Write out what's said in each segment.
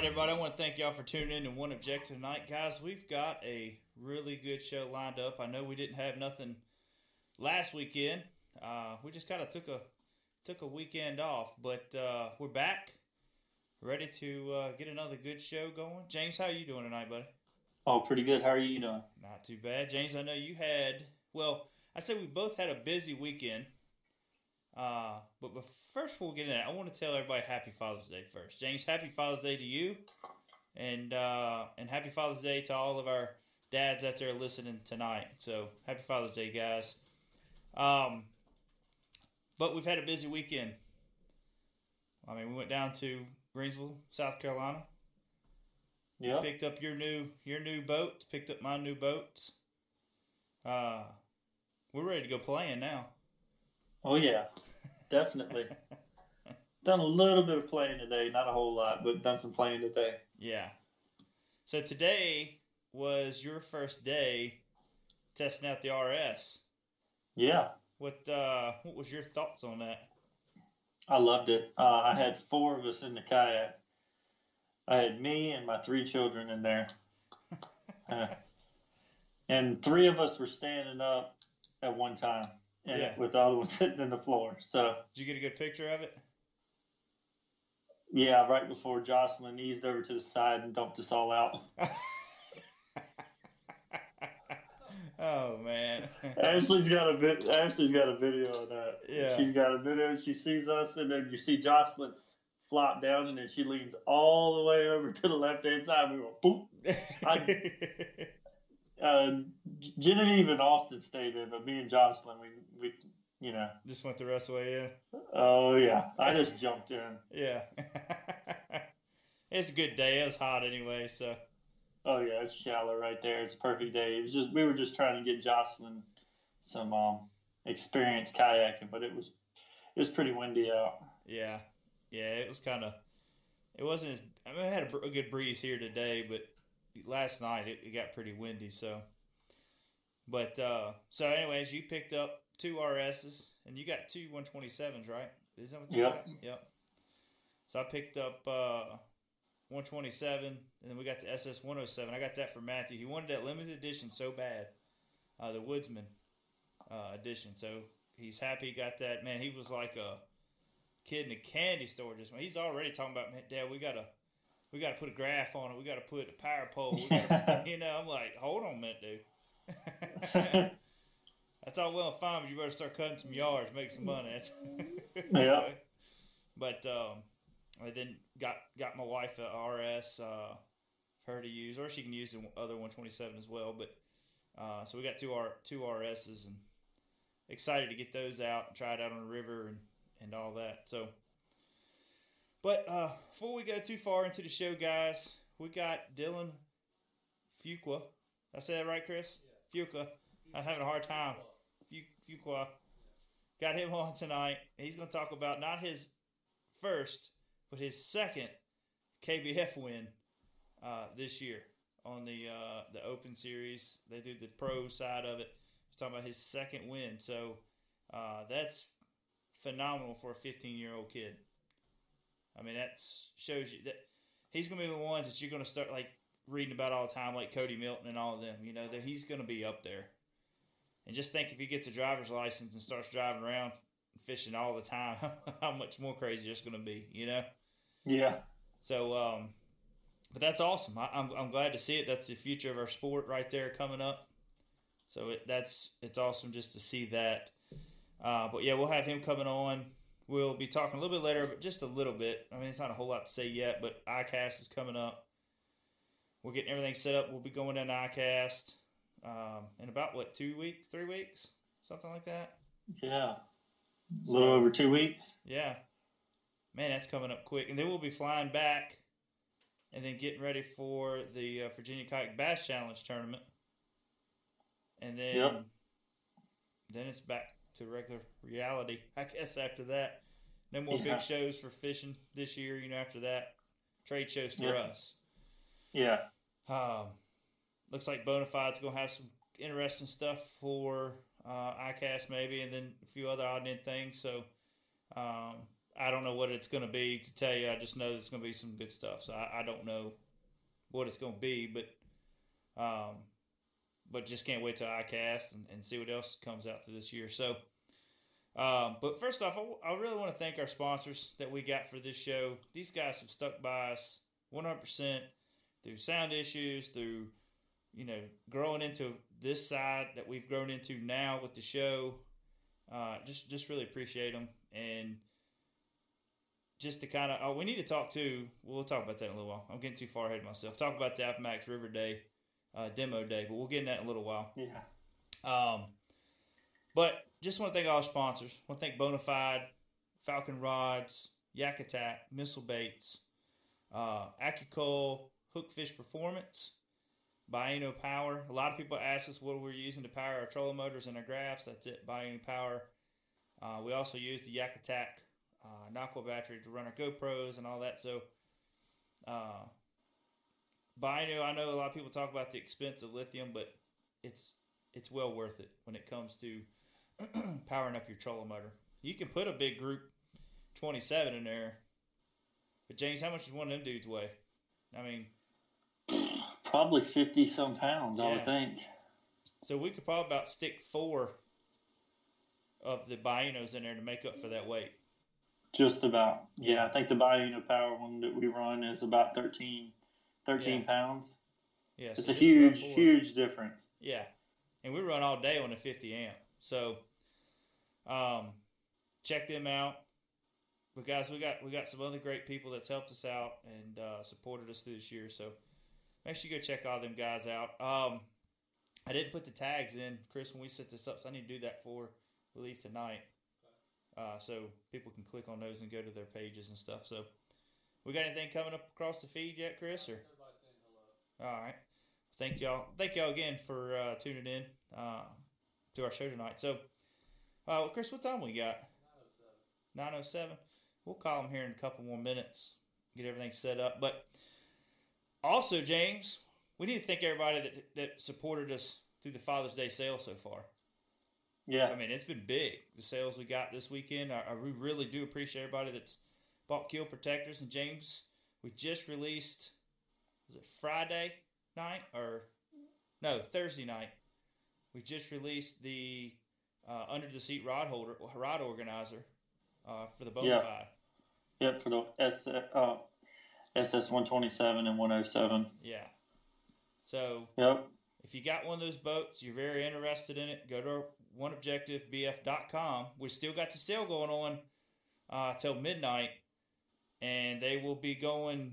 everybody. I want to thank y'all for tuning in to One Objective Tonight. Guys, we've got a really good show lined up. I know we didn't have nothing last weekend. We just kind of took a weekend off, but we're back, ready to get another good show going. James, how are you doing tonight, buddy? Oh, pretty good. How are you doing? Not too bad. James, I know you had, well, I said we both had a busy weekend. But first, before we get into that, I want to tell everybody Happy Father's Day first. James, Happy Father's Day to you, and Happy Father's Day to all of our dads out there listening tonight. So, Happy Father's Day, guys. But we've had a busy weekend. I mean, we went down to Greensville, South Carolina. Yeah. Picked up your new boat. Picked up my new boats. We're ready to go playing now. Oh, yeah. Definitely. Done a little bit of playing today. Not a whole lot, but done some playing today. Yeah. So today was your first day testing out the RS. Yeah. What was your thoughts on that? I loved it. I had four of us in the kayak. I had me and my three children in there. And three of us were standing up at one time. And Yeah. with the other one sitting on the floor. So, Did you get a good picture of it? yeah, right before Jocelyn eased over to the side and dumped us all out. Oh man. Ashley's got a video of that. Yeah. She's got a video. She sees us, and then you see Jocelyn flop down, and then she leans all the way over to the left hand side. We go boop. Genevieve and Austin stayed in, but me and Jocelyn, we Just went the rest of the way in. Oh yeah, I just jumped in. Yeah. It's a good day. It was hot anyway, so. Oh yeah, it's shallow right there. It's a perfect day. We were just trying to get Jocelyn some experience kayaking, but it was pretty windy out. Yeah. Yeah, it was kind of. It wasn't as. I mean, I had a good breeze here today, but last night it got pretty windy. So. But so, anyways, you picked up two RSs and you got two 127s, right? Is that what you got? Yep. So I picked up 127, and then we got the SS 107. I got that for Matthew. He wanted that limited edition so bad, the Woodsman edition. So he's happy he got that. Man, he was like a kid in a candy store. He's already talking about, man, Dad, we gotta put a graph on it. We gotta put a power pole. I'm like, hold on a minute, dude. That's all well and fine, but you better start cutting some yards, make some money. Yeah. But I then got my wife a RS for her to use, or she can use the other 127 as well. But so we got two RSs, and excited to get those out and try it out on the river and all that. So, but before we go too far into the show, guys, we got Dylan Fuqua. Did I say that right, Chris? Yeah. Fuqua. I'm having a hard time. Fuqua. Got him on tonight. He's going to talk about not his first, but his second KBF win this year on the Open Series. They do the pro side of it. He's talking about his second win. So that's phenomenal for a 15-year-old kid. I mean, that shows you that he's going to be the ones that you're going to start like reading about all the time, like Cody Milton and all of them. That he's going to be up there. And just think if he gets a driver's license and starts driving around fishing all the time, how much more crazy it's going to be, Yeah. So, but that's awesome. I'm glad to see it. That's the future of our sport right there coming up. So it's awesome just to see that. But yeah, we'll have him coming on. We'll be talking a little bit later, but just a little bit. I mean, it's not a whole lot to say yet, but ICAST is coming up. We're getting everything set up. We'll be going down to ICAST in about, 2 weeks, 3 weeks? Something like that? Yeah. A little over 2 weeks. Yeah. Man, that's coming up quick. And then we'll be flying back and then getting ready for the Virginia Kayak Bass Challenge tournament. And then then it's back to regular reality, I guess, after that. No more big shows for fishing this year, after that. Trade shows for us. Yeah. Looks like Bonafide's going to have some interesting stuff for ICAST maybe, and then a few other odd end things. So I don't know what it's going to be to tell you. I just know it's going to be some good stuff. So I don't know what it's going to be, but just can't wait till I cast and see what else comes out to this year. So, but first off, I really want to thank our sponsors that we got for this show. These guys have stuck by us 100% through sound issues, through, growing into this side that we've grown into now with the show. Just really appreciate them. And just to kind of, we need to talk too. We'll talk about that in a little while. I'm getting too far ahead of myself. Talk about the APMAX River Day demo day, but we'll get in that in a little while. Yeah. But just want to thank all our sponsors. Want to thank Bonafide, Falcon Rods, Yak Attack, Missile Baits, AccuCoil, Hookfish Performance, Biono Power. A lot of people ask us what we're using to power our trolling motors and our graphs. That's it, Biono Power. We also use the Yak Attack Nocco battery to run our GoPros and all that. So, Biono, I know a lot of people talk about the expense of lithium, but it's well worth it when it comes to powering up your trolling motor. You can put a big Group 27 in there, but James, how much does one of them dudes weigh? I mean, probably 50 some pounds, I would think. So we could probably about stick 4 of the Bionos in there to make up for that weight. Just about. Yeah, I think the Biono Power one that we run is about 13 pounds. Yeah, it's a huge difference. Yeah, and we run all day on a 50 amp. So, check them out. But guys, we got some other great people that's helped us out and supported us through this year. So make sure you go check all them guys out. I didn't put the tags in, Chris, when we set this up, so I need to do that before we leave tonight. So people can click on those and go to their pages and stuff. So we got anything coming up across the feed yet, Chris? Or? All right. Thank y'all again for tuning in to our show tonight. So, Chris, what time we got? 9:07. We'll call them here in a couple more minutes, get everything set up. But also, James, we need to thank everybody that supported us through the Father's Day sale so far. Yeah. I mean, it's been big, the sales we got this weekend. We really do appreciate everybody that's bought Kill Protectors. And James, we just released, was it Friday night? Thursday night. We just released the Under the Seat rod organizer for the Bonafide. Yep, for the SS127 and 107. Yeah. So, yep. If you got one of those boats, you're very interested in it, go to oneobjectivebf.com. We still got the sale going on till midnight, and they will be going,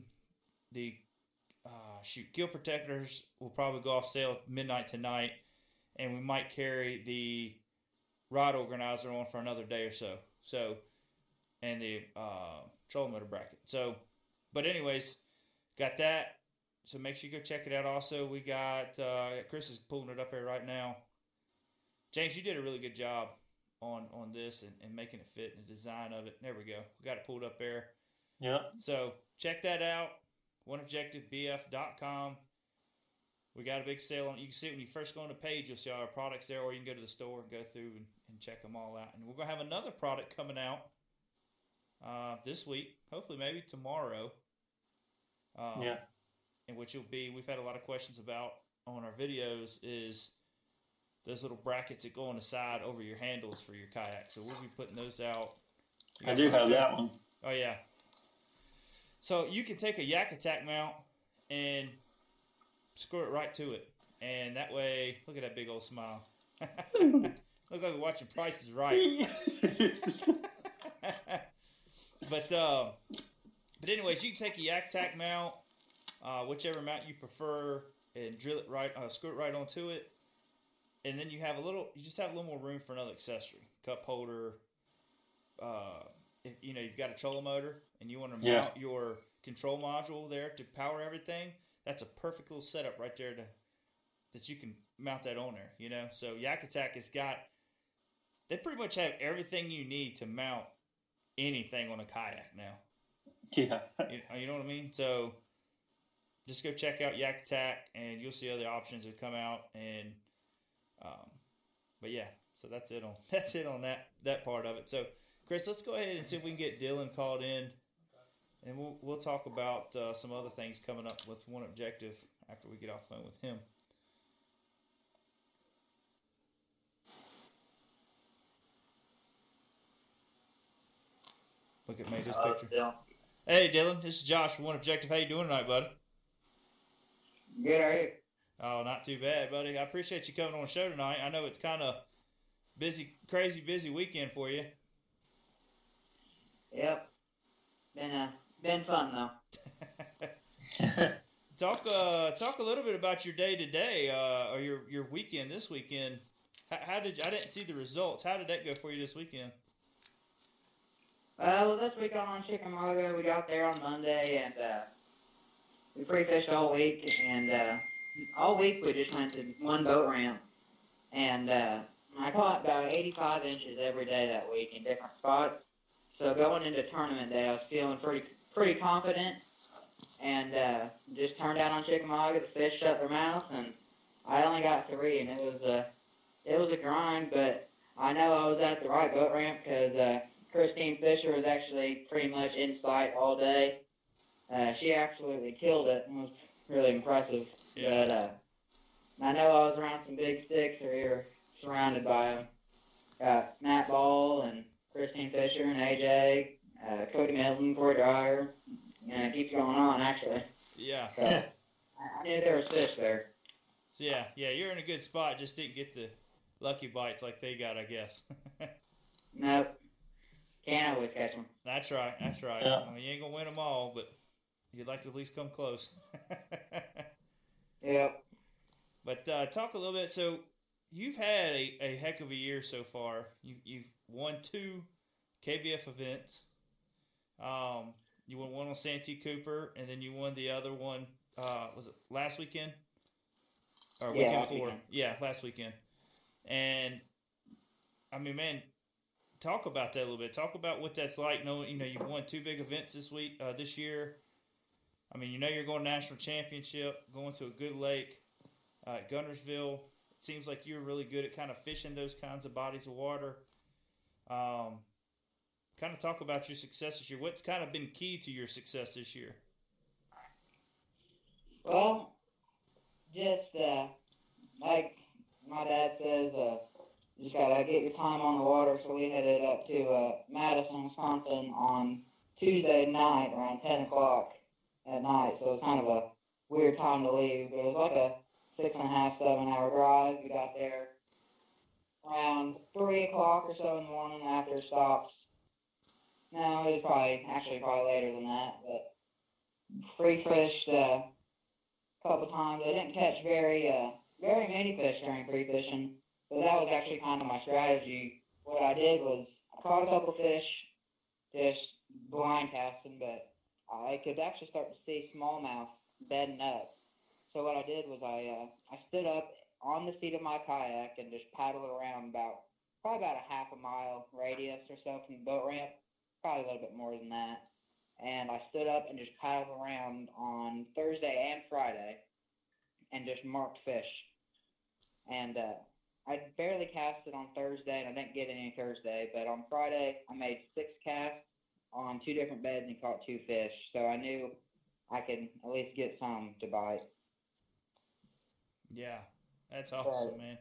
Kill Protectors will probably go off sale midnight tonight, and we might carry the rod organizer on for another day or so. So, and the trolling motor bracket. So, but anyways, got that. So make sure you go check it out. Also, we got Chris is pulling it up here right now. James, you did a really good job on this and making it fit and the design of it. There we go. We got it pulled up there. Yeah. So check that out. OneObjectiveBF.com. We got a big sale on. You can see it when you first go on the page. You'll see all our products there, or you can go to the store and go through and check them all out. And we're gonna have another product coming out this week. Hopefully, maybe tomorrow. Yeah. And which will be, we've had a lot of questions about on our videos, is those little brackets that go on the side over your handles for your kayak. So we'll be putting those out. I do have that one. Oh, yeah. So you can take a Yak Attack mount and screw it right to it. And that way, look at that big old smile. Look like we're watching Price is Right. But anyways, you can take a Yak Attack mount, whichever mount you prefer, and drill it right, screw it right onto it. And then you just have a little more room for another accessory, cup holder. If you've got a trolling motor and you want to mount your control module there to power everything, that's a perfect little setup right there that you can mount that on there. So Yak Attack they pretty much have everything you need to mount anything on a kayak now. Yeah. You know what I mean? So just go check out Yak Attack, and you'll see other options that come out. And but yeah, So that's it on that part of it. So Chris, let's go ahead and see if we can get Dylan called in, and we'll talk about some other things coming up with One Objective after we get off the phone with him. Look at me, this picture. Dylan. Hey Dylan, this is Josh from One Objective. How you doing tonight, buddy? Good, how are you? Oh, not too bad, buddy. I appreciate you coming on the show tonight. I know it's kind of crazy busy weekend for you. Yep. Been fun though. Talk a little bit about your day today, or your weekend this weekend. I didn't see the results. How did that go for you this weekend? Well, this week on Chickamauga, we got there on Monday, and we pre-fished all week, and all week we just went to one boat ramp, and I caught about 85 inches every day that week in different spots. So going into tournament day, I was feeling pretty confident, and just turned out on Chickamauga. The fish shut their mouth, and I only got 3, and it was a grind, but I know I was at the right boat ramp because Christine Fisher was actually pretty much in sight all day. She absolutely killed it and was really impressive. Yeah. But I know I was around some big sticks, or we were surrounded by them. Got Matt Ball and Christine Fisher and AJ, Cody Milton, Corey Dyer, and it keeps going on, actually. Yeah. So, I knew there was fish there. So yeah, you're in a good spot. Just didn't get the lucky bites like they got, I guess. Nope. Can't always catch them. That's right. Yeah. I mean, you ain't gonna win them all, but you'd like to at least come close. Yep. But talk a little bit. So you've had a heck of a year so far. You've won 2 KBF events. You won one on Santee Cooper, and then you won the other one. Was it last weekend? Or weekend before? Weekend. Yeah, last weekend. And I mean, man, talk about that a little bit. Talk about what that's like. Knowing you've won 2 big events this year. I mean, you're going national championship, going to a good lake, Guntersville. It seems like you're really good at kind of fishing those kinds of bodies of water. Kind of talk about your success this year. What's kind of been key to your success this year? Well, just like my dad says, you just gotta get your time on the water. So we headed up to Madison, Wisconsin on Tuesday night around 10 o'clock at night. So it was kind of a weird time to leave, but it was like a 6.5, 7-hour drive. We got there around 3 o'clock or so in the morning after stops. No, it was probably later than that, but free fished a couple times. I didn't catch very many fish during free fishing, but that was actually kind of my strategy. What I did was I caught a couple fish just blind casting, but I could actually start to see smallmouth bedding up. So what I did was I stood up on the seat of my kayak and just paddled around probably about a half a mile radius or so from the boat ramp. Probably a little bit more than that. And I stood up and just paddled around on Thursday and Friday and just marked fish. And I barely casted on Thursday, and I didn't get any Thursday. But on Friday, I made 6 casts on 2 different beds and caught 2 fish. So I knew I could at least get some to bite. Yeah, that's awesome, man.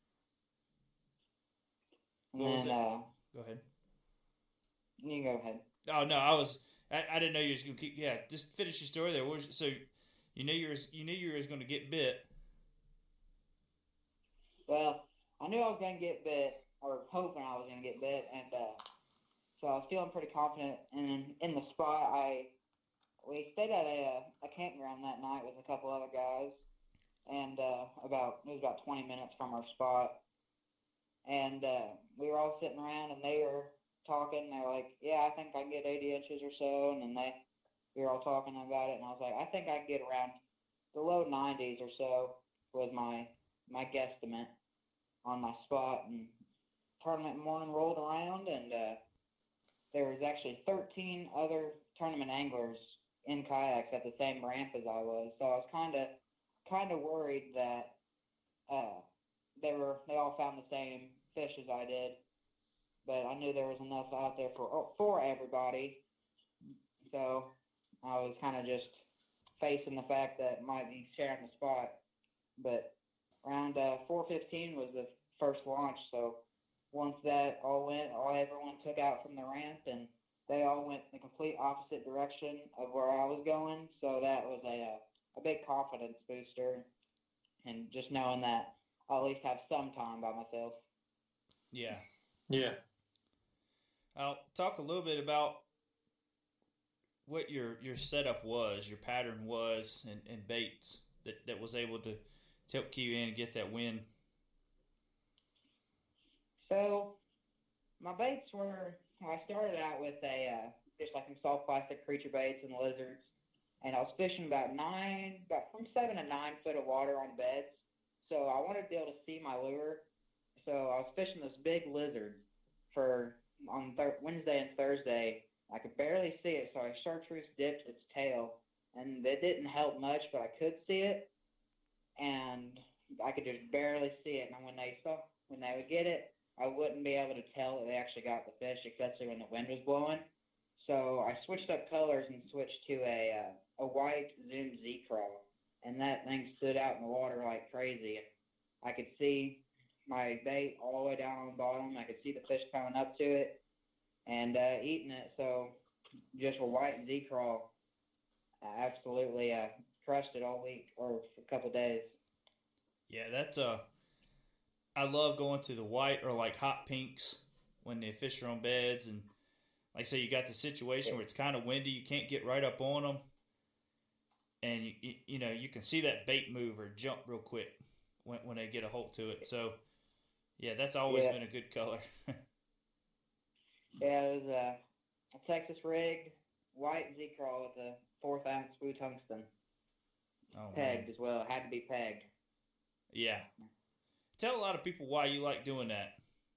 And What was then, it? Go ahead. You can go ahead. Oh no, I didn't know you were just gonna keep. Yeah, just finish your story there. So you knew you were going to get bit. Well, I knew I was going to get bit, or hoping I was going to get bit, and so I was feeling pretty confident. And in the spot, we stayed at a campground that night with a couple other guys, and it was about 20 minutes from our spot, and we were all sitting around, and they were talking. They were like, "Yeah, I think I can get 80 inches or so," and then we were all talking about it, and I was like, "I think I can get around the low 90s or so," was my guesstimate on my spot. And tournament morning rolled around, and there was actually 13 other tournament anglers in kayaks at the same ramp as I was. So I was kind of worried that they all found the same fish as I did, but I knew there was enough out there for everybody. So I was kind of just facing the fact that might be sharing the spot. But around 4:15 was the first launch. So once that all went, everyone took out from the ramp, and they all went the complete opposite direction of where I was going. So that was a big confidence booster, and just knowing that I'll at least have some time by myself. Yeah. Yeah. I'll talk a little bit about what your setup was, your pattern was, and baits that was able to help key you in and get that win. So my baits were, I started out with just like some soft plastic creature baits and lizards, and I was fishing about from 7 to 9 foot of water on beds. So I wanted to be able to see my lure. So I was fishing this big lizard on Wednesday and Thursday. I could barely see it, so I chartreuse dipped its tail, and it didn't help much, but I could see it, and I could just barely see it. And when they would get it, I wouldn't be able to tell that they actually got the fish, especially when the wind was blowing. So I switched up colors and switched to a white Zoom Z-Crawl, and that thing stood out in the water like crazy. I could see my bait all the way down on the bottom. I could see the fish coming up to it and eating it. So just a white Z-Crawl, absolutely crushed it all week or for a couple of days. Yeah, that's I love going to the white or like hot pinks when the fish are on beds, and like I say, you got the situation where it's kind of windy, you can't get right up on them, and you can see that bait move or jump real quick when they get a hold to it. So yeah, that's always been a good color. Yeah, it was a Texas rigged white Z-Crawl with a 4th ounce blue tungsten. Pegged as well. It had to be pegged. Yeah. Tell a lot of people why you like doing that.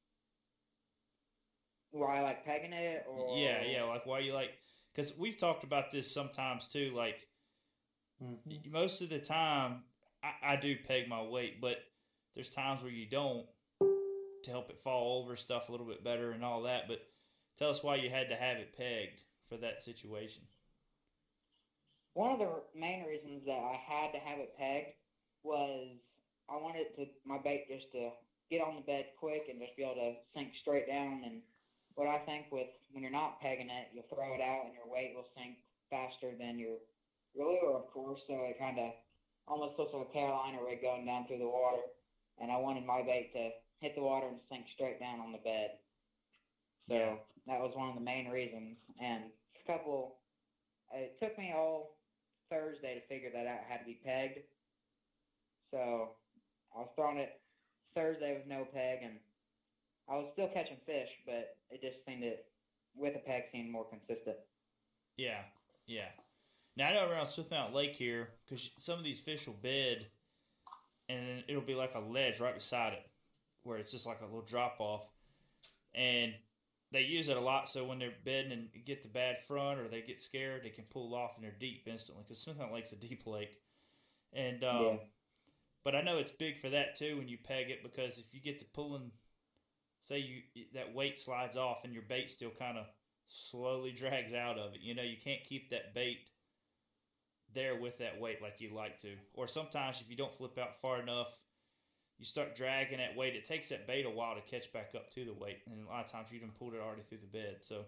Why I like pegging it? Or Yeah, like why you like... Because we've talked about this sometimes too, like most of the time I do peg my weight, but there's times where you don't to help it fall over stuff a little bit better and all that, but tell us why you had to have it pegged for that situation. One of the main reasons that I had to have it pegged was I wanted my bait just to get on the bed quick and just be able to sink straight down. And what I think when you're not pegging it, you'll throw it out and your weight will sink faster than your lure, of course. So it kind of almost looks like a Carolina rig going down through the water. And I wanted my bait to hit the water and sink straight down on the bed. So that was one of the main reasons. And it took me all Thursday to figure that out. It had to be pegged. So I was throwing it Thursday with no peg, and I was still catching fish, but it just seemed with a peg seemed more consistent. Yeah. Now I know around Smith Mountain Lake here, because some of these fish will bed, and it'll be like a ledge right beside it, where it's just like a little drop off, and they use it a lot. So when they're bedding and get the bad front, or they get scared, they can pull off and they're deep instantly. Because Smith Mountain Lake's a deep lake, and but I know it's big for that too when you peg it, because if you get to pulling, say that weight slides off and your bait still kind of slowly drags out of it. You can't keep that bait there with that weight like you like to. Or sometimes if you don't flip out far enough, you start dragging that weight. It takes that bait a while to catch back up to the weight, and a lot of times you done pulled it already through the bed. So,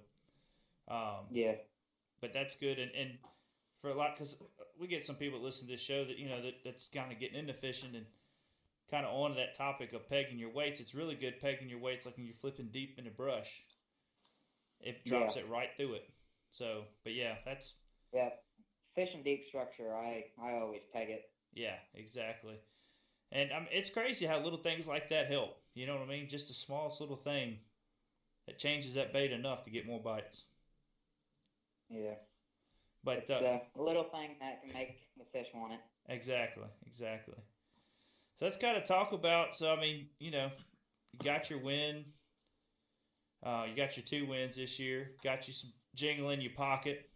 but that's good, and for a lot, because we get some people that listen to this show that that's kind of getting into fishing and kind of on that topic of pegging your weights. It's really good pegging your weights, like when you're flipping deep in the brush, it drops it right through it. So, but fishing deep structure, I always peg it. Yeah, exactly. And it's crazy how little things like that help. You know what I mean? Just the smallest little thing that changes that bait enough to get more bites. Yeah. But it's a little thing that can make the fish want it. Exactly. So let's kind of talk about, you got your win. You got your 2 wins this year. Got you some jingle in your pocket.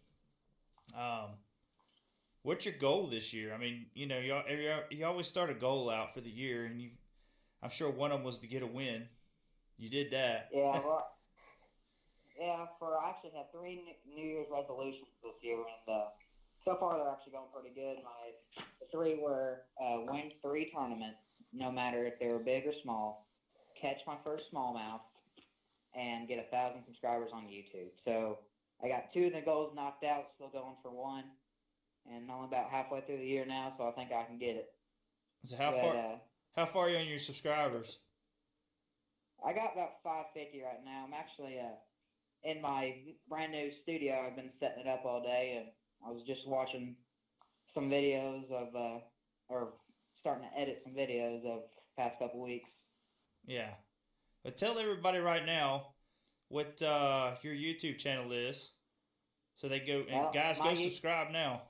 What's your goal this year? I mean, you always start a goal out for the year, and I'm sure one of them was to get a win. You did that. Yeah, well, yeah. I actually had three New Year's resolutions this year, and so far they're actually going pretty good. The three were win 3 tournaments, no matter if they were big or small, catch my first smallmouth, and get 1,000 subscribers on YouTube. So I got 2 of the goals knocked out, still going for 1, and only about halfway through the year now, so I think I can get it. So how far are you on your subscribers? I got about 550 right now. I'm actually in my brand new studio. I've been setting it up all day, and I was just watching some videos of, or starting to edit some videos of past couple weeks. Yeah. But tell everybody right now what your YouTube channel is, so they go and guys go subscribe now.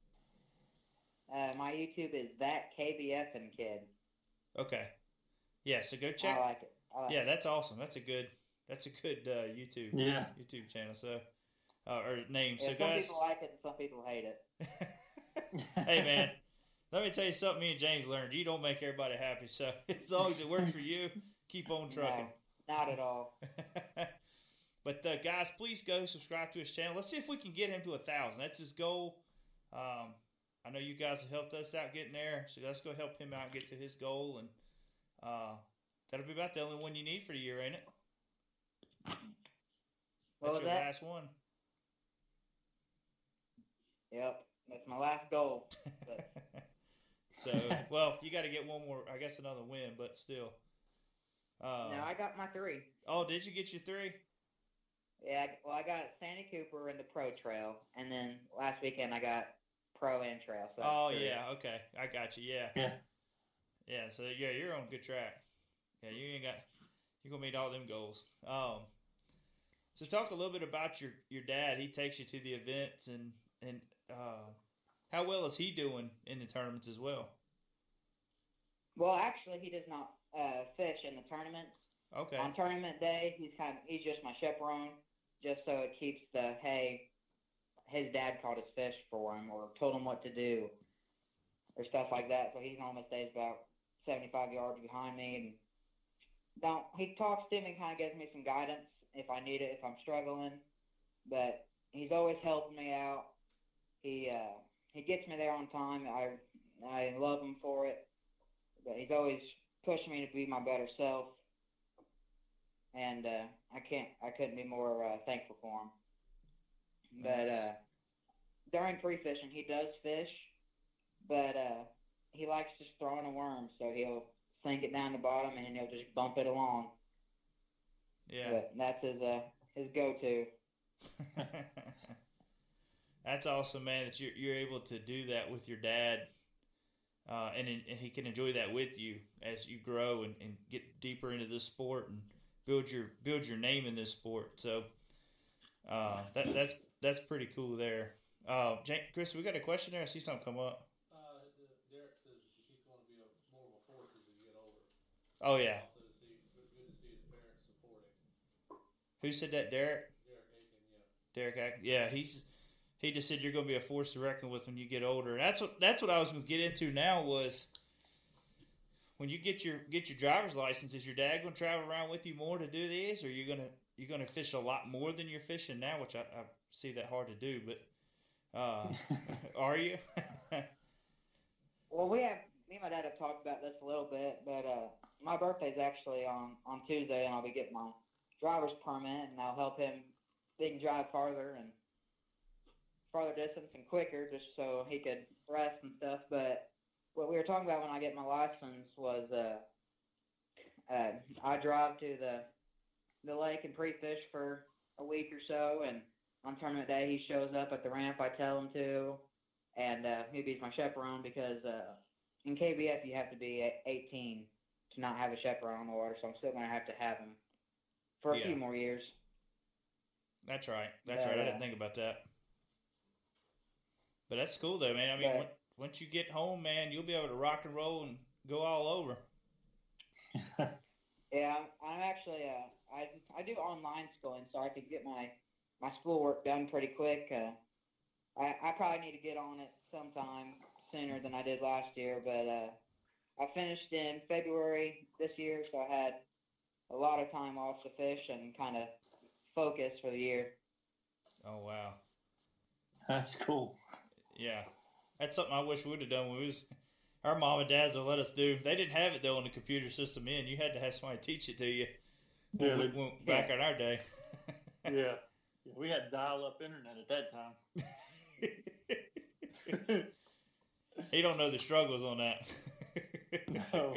My YouTube is that KBFN kid. Okay. Yeah, so go check. I like it. Yeah, that's awesome. That's a good YouTube YouTube channel. So or name. Yeah, so some guys, people like it and some people hate it. Hey man, let me tell you something. Me and James learned: you don't make everybody happy. So as long as it works for you, keep on trucking. No, not at all. But guys, please go subscribe to his channel. Let's see if we can get him to 1,000. That's his goal. I know you guys have helped us out getting there, so let's go help him out get to his goal, and that'll be about the only one you need for the year, ain't it? That's your last one. Yep, that's my last goal. So, well, you got to get one more, I guess another win, but still. No, I got my 3. Oh, did you get your 3? Yeah, well, I got Sandy Cooper in the Pro Trail, and then last weekend I got Pro and Trail. So yeah, okay, I got you. Yeah. So yeah, you're on good track. Yeah, you're gonna meet all them goals. So talk a little bit about your dad. He takes you to the events, and how well is he doing in the tournaments as well? Well, actually, he does not fish in the tournaments. Okay. On tournament day, he's just my chaperone, just so it keeps his dad caught his fish for him or told him what to do or stuff like that. So he normally stays about 75 yards behind me, and he talks to me and kind of gives me some guidance if I need it, if I'm struggling. But he's always helping me out. He gets me there on time. I love him for it. But he's always pushing me to be my better self. And I couldn't be more thankful for him. Nice. But during pre-fishing, he does fish, but he likes just throwing a worm, so he'll sink it down the bottom and he'll just bump it along. Yeah. But that's his go-to. That's awesome, man, that you're able to do that with your dad, and he can enjoy that with you as you grow and get deeper into this sport and build your name in this sport. So that's pretty cool there. Chris, we got a question there. I see something come up. Derek says he's going to be more of a force as he get older. Oh yeah. Also, good to see his parents supporting. Who said that, Derek? Derek Aiken, yeah. Derek Aiken. Yeah, he just said you're going to be a force to reckon with when you get older. And that's what I was going to get into now was when you get your driver's license. Is your dad going to travel around with you more to do these, or you're gonna fish a lot more than you're fishing now, which I see that hard to do, but are you? Well, me and my dad have talked about this a little bit, but my birthday's actually on Tuesday, and I'll be getting my driver's permit, and I'll help him. He can drive farther distance and quicker, just so he could rest and stuff. But what we were talking about when I get my license was I drive to the lake and pre-fish for a week or so, and on tournament day he shows up at the ramp I tell him to, and he's my chaperone because in KBF you have to be 18 to not have a chaperone on the water, so I'm still going to have him for a few more years. That's right. I didn't think about that. But that's cool though, man. I mean, once you get home, man, you'll be able to rock and roll and go all over. Yeah, I'm actually I do online schooling, so I could get my schoolwork done pretty quick. I probably need to get on it sometime sooner than I did last year, but I finished in February this year, so I had a lot of time off to fish and kind of focus for the year. Oh wow. That's cool. Yeah, that's something I wish we would have done when we was. Our mom and dads will let us do. They didn't have it though in the computer system. In you had to have somebody teach it to you. Back in our day. Yeah, we had dial-up internet at that time. He don't know the struggles on that. No.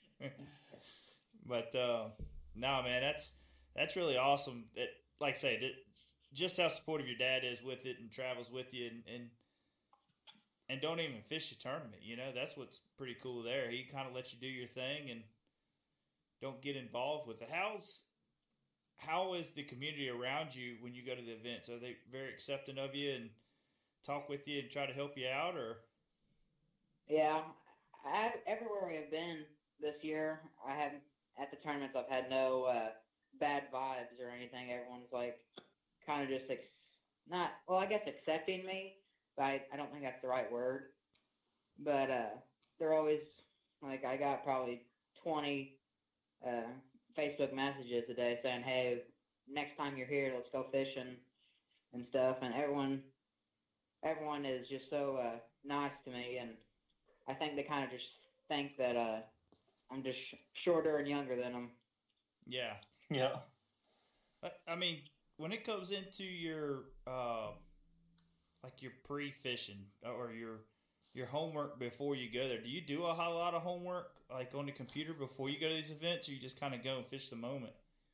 But no, man, that's really awesome. That, like I say, just how supportive your dad is with it and travels with you and don't even fish a tournament. You know, that's what's pretty cool there. He kind of lets you do your thing and don't get involved with it. How is the community around you when you go to the events? Are they very accepting of you and talk with you and try to help you out, or? Yeah, everywhere we have been this year, at the tournaments, I've had no bad vibes or anything. Everyone's like kind of just I guess accepting me, but I don't think that's the right word. But they're always like, I got probably 20 Facebook messages a day saying, "Hey, next time you're here, let's go fishing and stuff." And everyone is just so nice to me, and I think they kind of just think that I'm just shorter and younger than them. Yeah. Yeah. I mean, when it comes into your like your pre-fishing or your homework before you go there, do you do a whole lot of homework like on the computer before you go to these events, or you just kind of go and fish the moment?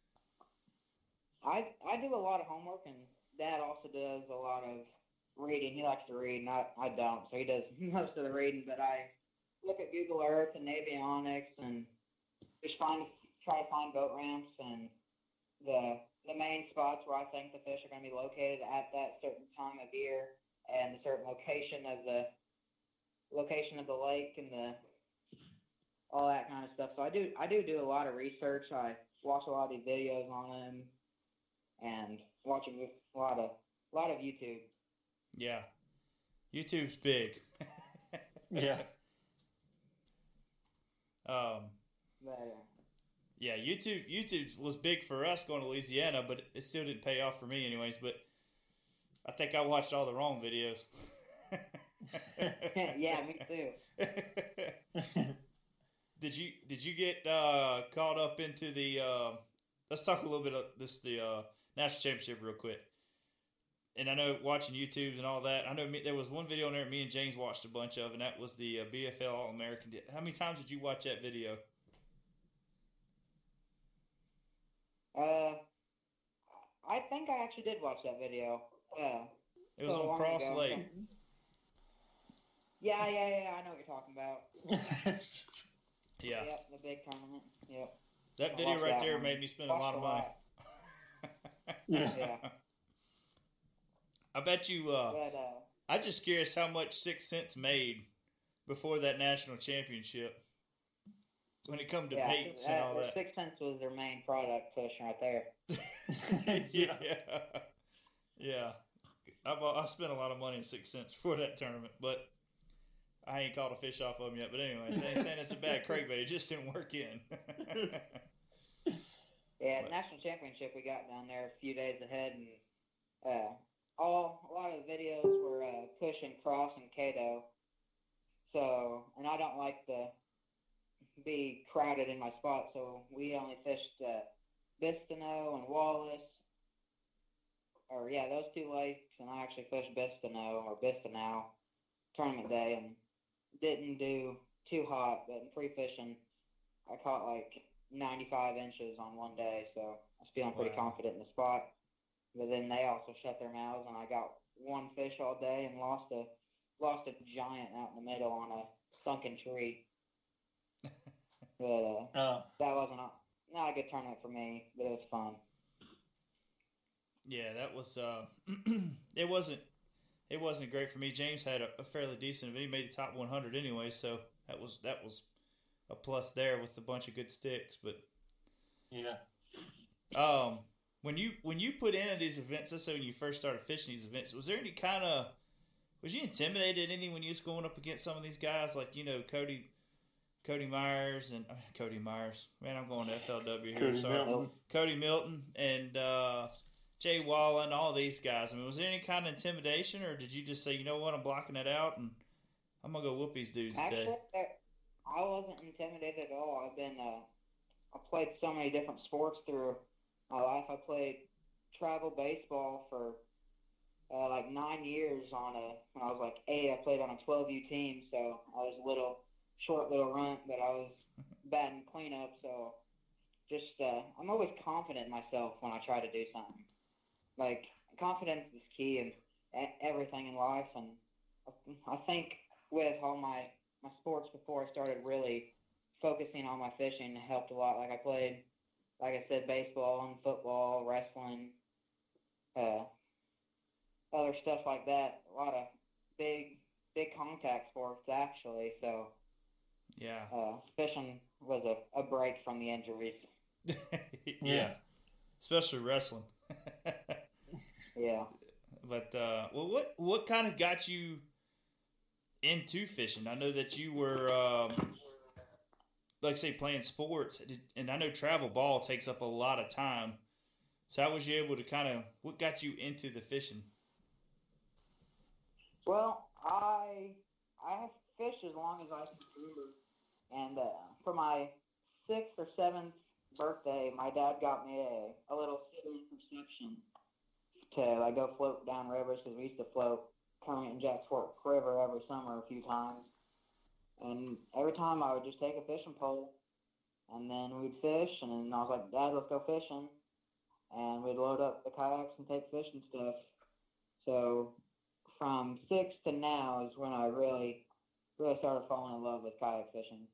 I do a lot of homework, and Dad also does a lot of reading. He likes to read, and I don't, so he does most of the reading. But I look at Google Earth and Navionics and just try to find boat ramps and the main spots where I think the fish are going to be located at that certain time of year and the certain location of the lake and all that kind of stuff. So I do a lot of research. I watch a lot of these videos on them and watching a lot of YouTube. Yeah, YouTube's big. Yeah. But, yeah, YouTube was big for us going to Louisiana, but it still didn't pay off for me anyways. But I think I watched all the wrong videos. yeah, me too. Did you get caught up into the? Let's talk a little bit of the national championship real quick. And I know watching YouTube and all that. I know there was one video on there me and James watched a bunch of, and that was the BFL All American. How many times did you watch that video? I think I actually did watch that video. It was on Cross Lake. Yeah, I know what you're talking about. Yeah. Yep, the big tournament. Yep. That video right there made me spend a lot of money. Yeah. I bet you. I'm just curious how much 6 Cents made before that national championship. When it comes to baits and all that. 6 Cents was their main product push right there. Yeah. I spent a lot of money in 6 Cents for that tournament, but I ain't caught a fish off of them yet. But anyway, I ain't saying it's a bad crankbait. It just didn't work in. Yeah, national championship we got down there a few days ahead, and a lot of the videos were pushing Cross and Cato. So, and I don't like to be crowded in my spot, so we only fished Bistineau and Wallace. Those two lakes, and I actually fished Bistineau tournament day, and didn't do too hot, but in pre-fishing, I caught like 95 inches on one day, so I was feeling pretty confident in the spot. But then they also shut their mouths, and I got one fish all day and lost a giant out in the middle on a sunken tree. But that wasn't not a good tournament for me, but it was fun. Yeah, that was it wasn't great for me. James had a fairly decent event. He made the top 100 anyway, so that was a plus there with a bunch of good sticks. But yeah, when you put into these events, let's say when you first started fishing these events, was there any was you intimidated any when you was going up against some of these guys like Cody? Cody Myers and Cody Myers. Man, I'm going to FLW here. Cody Sorry. Milton. Cody Milton and Jay Wallen, all these guys. I mean, was there any kind of intimidation, or did you just say, you know what, I'm blocking it out and I'm gonna go whoop these dudes today? Actually, I wasn't intimidated at all. I played so many different sports through my life. I played travel baseball for like 9 years when I was like 8. I played on a 12U team, so I was short little runt, but I was batting cleanup. So just I'm always confident in myself when I try to do something. Like, confidence is key in everything in life, and I think with all my sports before I started really focusing on my fishing, it helped a lot. Like, I played, like I said, baseball and football, wrestling, other stuff like that. A lot of big contact sports, actually. So Yeah. Fishing was a break from the injuries. Yeah. Especially wrestling. Yeah. But well, what kind of got you into fishing? I know that you were like say playing sports, and I know travel ball takes up a lot of time. So how was you able to what got you into the fishing? Well, I have fished as long as I can remember, and for my 6th or 7th birthday, my dad got me a little sibling reception to like go float down rivers, because we used to float Kermit and Jack's Fork River every summer a few times, and every time I would just take a fishing pole, and then we'd fish, and then I was like, Dad, let's go fishing, and we'd load up the kayaks and take fish and stuff. So from 6 to now is when I really started falling in love with kayak fishing.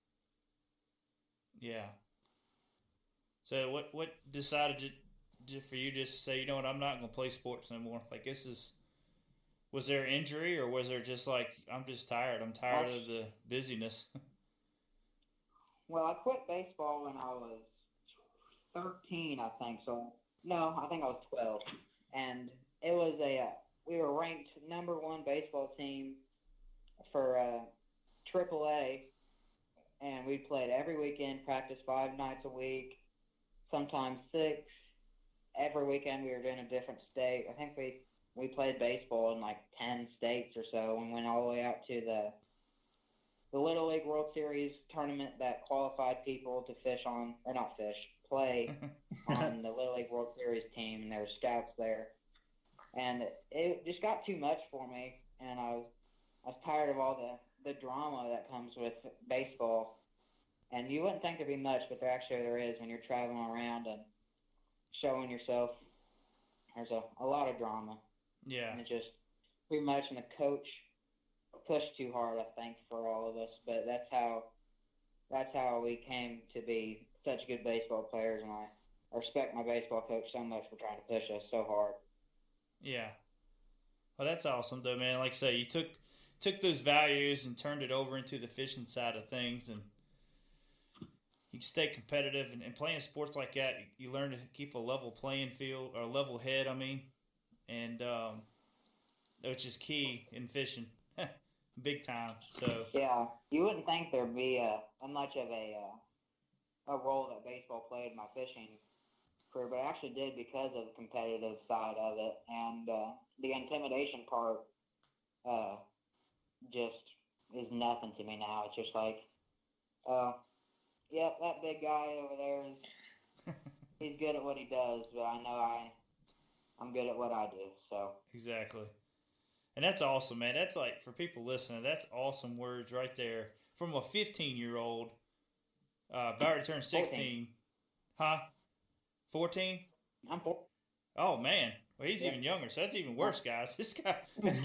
Yeah. So what decided for you just to say, you know what, I'm not going to play sports anymore? Like, was there injury, or was there just like, I'm just tired. I'm tired of the busyness. Well, I quit baseball when I was 13, I think. So no, I think I was 12, and it was we were ranked #1 baseball team for AAA, and we played every weekend, practiced 5 nights a week, sometimes 6. Every weekend we were in a different state. I think we played baseball in like 10 states or so, and went all the way out to the Little League World Series tournament that qualified people to play on the Little League World Series team, and there were scouts there. And it just got too much for me, and I was tired of all the drama that comes with baseball. And you wouldn't think there'd be much, but there is when you're traveling around and showing yourself. There's a lot of drama. Yeah. And it just pretty much, and the coach pushed too hard, I think, for all of us. But that's how we came to be such good baseball players, and I respect my baseball coach so much for trying to push us so hard. Yeah. Well, that's awesome, though, man. Like I say, you took those values and turned it over into the fishing side of things, and you stay competitive. And playing sports like that, you learn to keep a level playing field, or a level head, and which is key in fishing, big time. So yeah, you wouldn't think there'd be a much of a role that baseball played in my fishing career, but I actually did, because of the competitive side of it, and the intimidation part just is nothing to me now. It's just like, yep, that big guy over there he's good at what he does, but I know I'm good at what I do. So exactly, and that's awesome, man. That's like, for people listening, that's awesome words right there from a 15-year-old. About to turn 16. 14. Huh? 14? I'm 4. Oh, man. Well, he's even younger, so that's even worse, guys. This guy.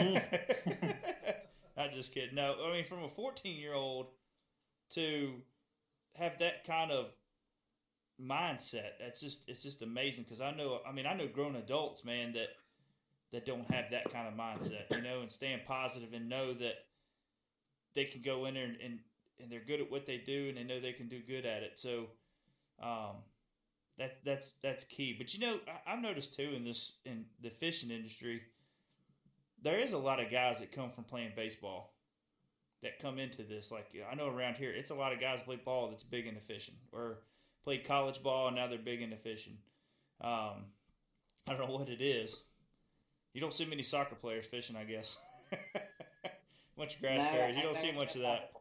I'm just kidding. No, I mean, from a 14-year-old to have that kind of mindset, it's just amazing, because I know grown adults, man, that don't have that kind of mindset, and staying positive and know that they can go in there and they're good at what they do, and they know they can do good at it. So that's key. But I've noticed too in the fishing industry, there is a lot of guys that come from playing baseball that come into this. Like I know around here, it's a lot of guys play ball that's big into fishing, or played college ball and now they're big into fishing. I don't know what it is. You don't see many soccer players fishing, I guess. Bunch of grass fairies. You don't see much of that.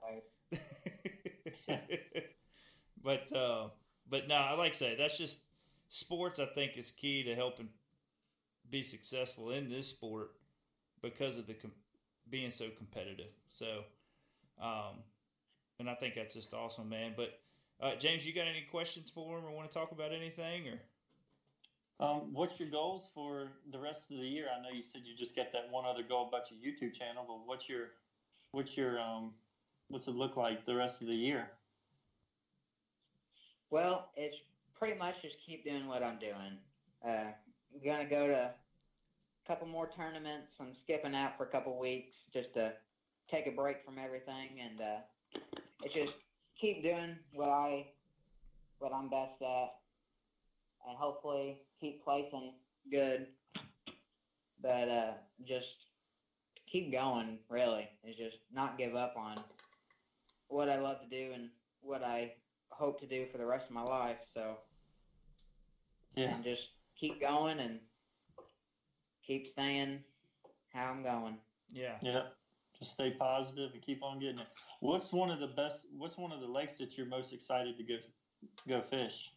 But no, I like to say that's just sports. I think is key to helping be successful in this sport because of the being so competitive. So, and I think that's just awesome, man. But James, you got any questions for him or want to talk about anything or? What's your goals for the rest of the year? I know you said you just got that one other goal about your YouTube channel, but what's it look like the rest of the year? Well, it's pretty much just keep doing what I'm doing. I'm gonna go to a couple more tournaments. I'm skipping out for a couple weeks just to take a break from everything, and it's just keep doing what I'm best at, and hopefully keep placing good. But just keep going. Really, is just not give up on what I love to do and what I hope to do for the rest of my life. So, yeah, and just keep going and keep staying how I'm going. Yeah. Just stay positive and keep on getting it. What's one of the lakes that you're most excited to go fish?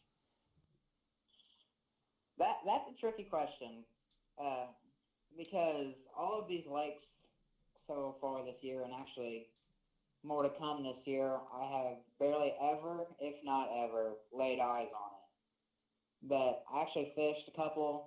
That's a tricky question, because all of these lakes so far this year, and actually more to come this year, I have barely ever, if not ever, laid eyes on it. But I actually fished a couple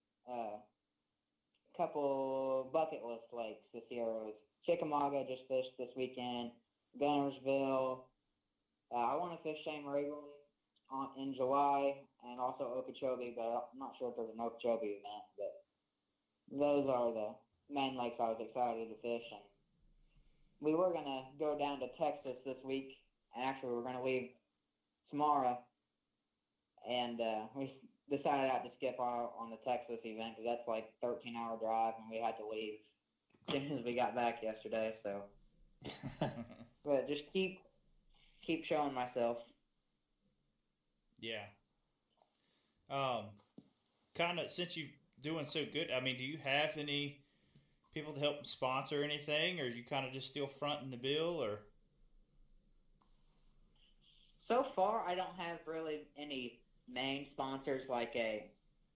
bucket list lakes this year. It was Chickamauga, just fished this weekend, Gunnersville. I want to fish Shane Rayburn in July, and also Okeechobee, but I'm not sure if there's an Okeechobee event. But those are the main lakes I was excited to fish. And we were going to go down to Texas this week, and actually we're going to leave tomorrow. And we decided not to skip out on the Texas event because that's like a 13-hour drive, and we had to leave as soon as we got back yesterday. So, but just keep showing myself. Yeah. Kind of since you're doing so good, I mean, do you have any people to help sponsor anything, or are you kind of just still fronting the bill, or? So far, I don't have really any main sponsors I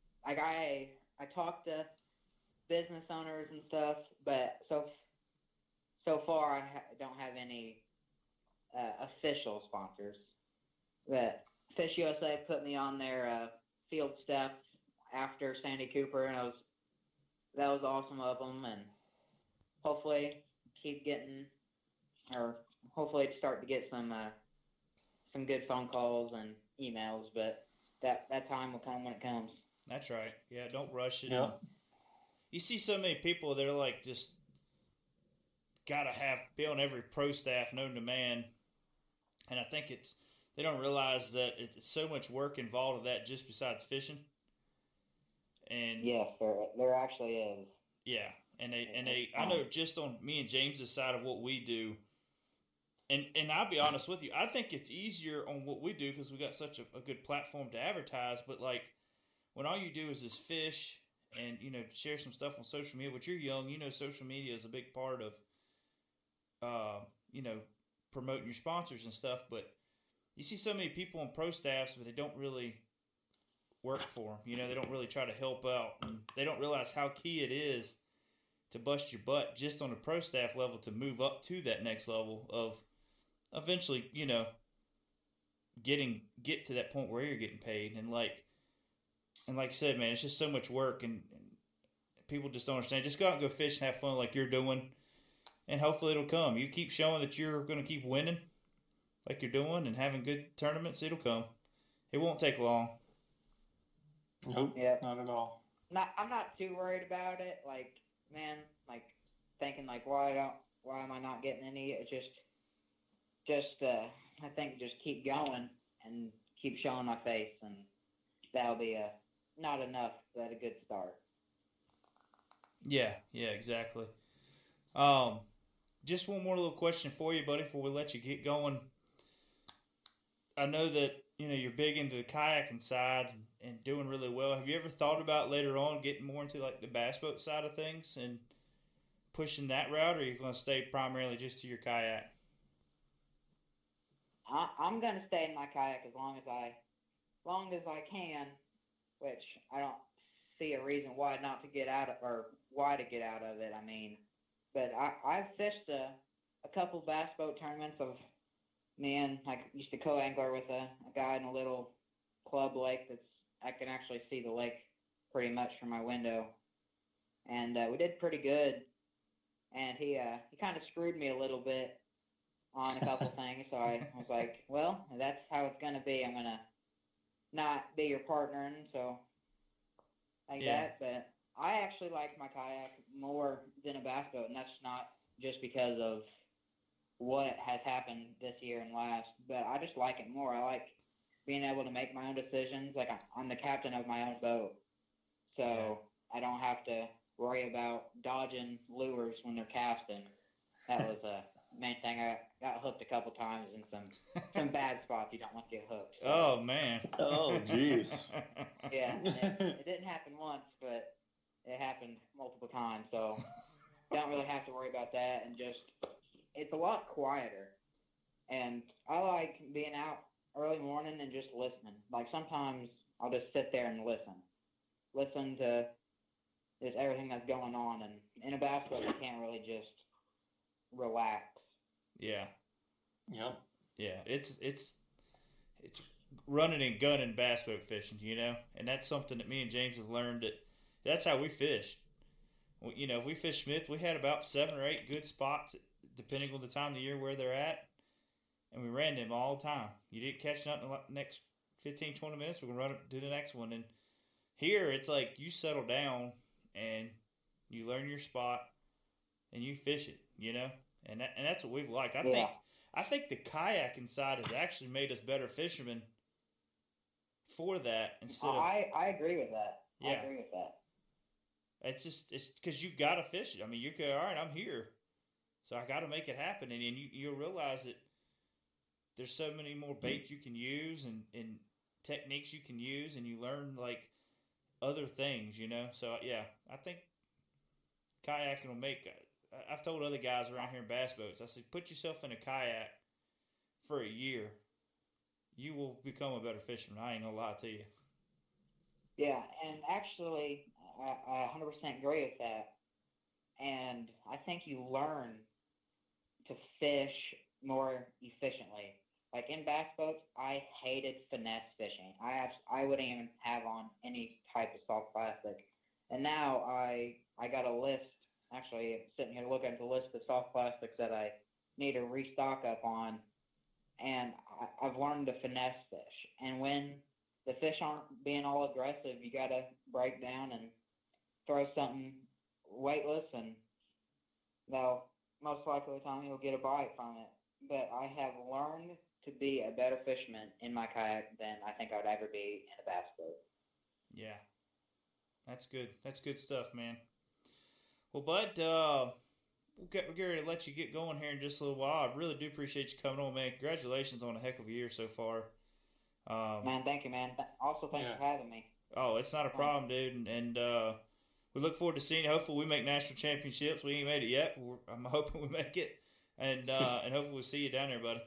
talk to business owners and stuff, but so far I don't have any official sponsors. But Fish USA put me on their field staff after Sandy Cooper, and that was awesome of them, and hopefully start to get some good phone calls and emails, but that time will come when it comes. That's right. Yeah, don't rush it. Yeah. You see so many people, they're like just got to be on every pro staff known to man, and I think they don't realize that it's so much work involved with that just besides fishing. And yes, there actually is. Yeah, and I know just on me and James's side of what we do, and I'll be honest with you, I think it's easier on what we do because we got such a good platform to advertise. But like when all you do is just fish and share some stuff on social media, which you're young, social media is a big part of promoting your sponsors and stuff. But you see so many people on pro staffs, but they don't really work for them. They don't really try to help out, and they don't realize how key it is to bust your butt just on the pro staff level to move up to that next level of eventually, get to that point where you're getting paid. And like you said, man, it's just so much work, and people just don't understand. Just go out and go fish and have fun like you're doing, and hopefully it'll come. You keep showing that you're going to keep winning like you're doing and having good tournaments, it'll come. It won't take long. Nope, yeah. Not at all. I'm not too worried about it. Like, man, like thinking like, why am I not getting any? It's just I think just keep going and keep showing my face, and that'll be not enough, but a good start. Yeah, exactly. just one more little question for you, buddy, before we let you get going. I know that you're big into the kayaking side and doing really well. Have you ever thought about later on getting more into like the bass boat side of things and pushing that route, or are you going to stay primarily just to your kayak? I'm going to stay in my kayak as long as I can, which I don't see a reason why not to get out of, or why to get out of it. I mean, but I've fished a couple bass boat tournaments of me and I used to co-angler with a guy in a little club lake I can actually see the lake pretty much from my window, and we did pretty good. And he kind of screwed me a little bit on a couple things, so I was like, well, that's how it's gonna be. I'm gonna not be your partner, and so like that. But I actually like my kayak more than a bass boat, and that's not just because of what has happened this year and last, but I just like it more. I like being able to make my own decisions. Like I'm the captain of my own boat, so I don't have to worry about dodging lures when they're casting. That was a main thing. I got hooked a couple times in some bad spots. You don't want to get hooked. So. Oh man. Oh jeez. Yeah, it didn't happen once, but it happened multiple times. So don't really have to worry about that, and just it's a lot quieter. And I like being out early morning and just listening. Like sometimes I'll just sit there and listen to just everything that's going on. And in a bass boat, you can't really just relax. Yeah. Yep. Yeah. It's running and gunning bass boat fishing, and that's something that me and James have learned. That's how we fish. Well, if we fish Smith, we had about 7 or 8 good spots, depending on the time of the year where they're at. And we ran them all the time. You didn't catch nothing in the next 15, 20 minutes, we're going to run to the next one. And here, it's like you settle down and you learn your spot and you fish it, And that's what we've liked. I think the kayaking side has actually made us better fishermen for that instead of... I agree with that. Yeah. I agree with that. It's because you got to fish it. I mean, you go, all right, I'm here. So I got to make it happen. And you'll realize that there's so many more baits you can use and techniques you can use, and you learn, like, other things, So, yeah, I think kayaking will make... I've told other guys around here in bass boats, I said, put yourself in a kayak for a year. You will become a better fisherman. I ain't going to lie to you. Yeah, and actually, I 100% agree with that. And I think you learn to fish more efficiently. Like in bass boats, I hated finesse fishing. I wouldn't even have on any type of soft plastic. And now I got a list. Actually, I'm sitting here looking at the list of soft plastics that I need to restock up on. And I've learned to finesse fish. And when the fish aren't being all aggressive, you got to break down and throw something weightless, and they'll most likely the time you'll get a bite from it. But I have learned to be a better fisherman in my kayak than I think I would ever be in a bass boat. Yeah. That's good. That's good stuff, man. Well, Bud, we're getting ready to let you get going here in just a little while. I really do appreciate you coming on, man. Congratulations on a heck of a year so far. Man, thank you, man. Also, thanks for having me. Oh, it's not a problem, dude. And we look forward to seeing you. Hopefully we make national championships. We ain't made it yet. I'm hoping we make it. And hopefully we'll see you down there, buddy.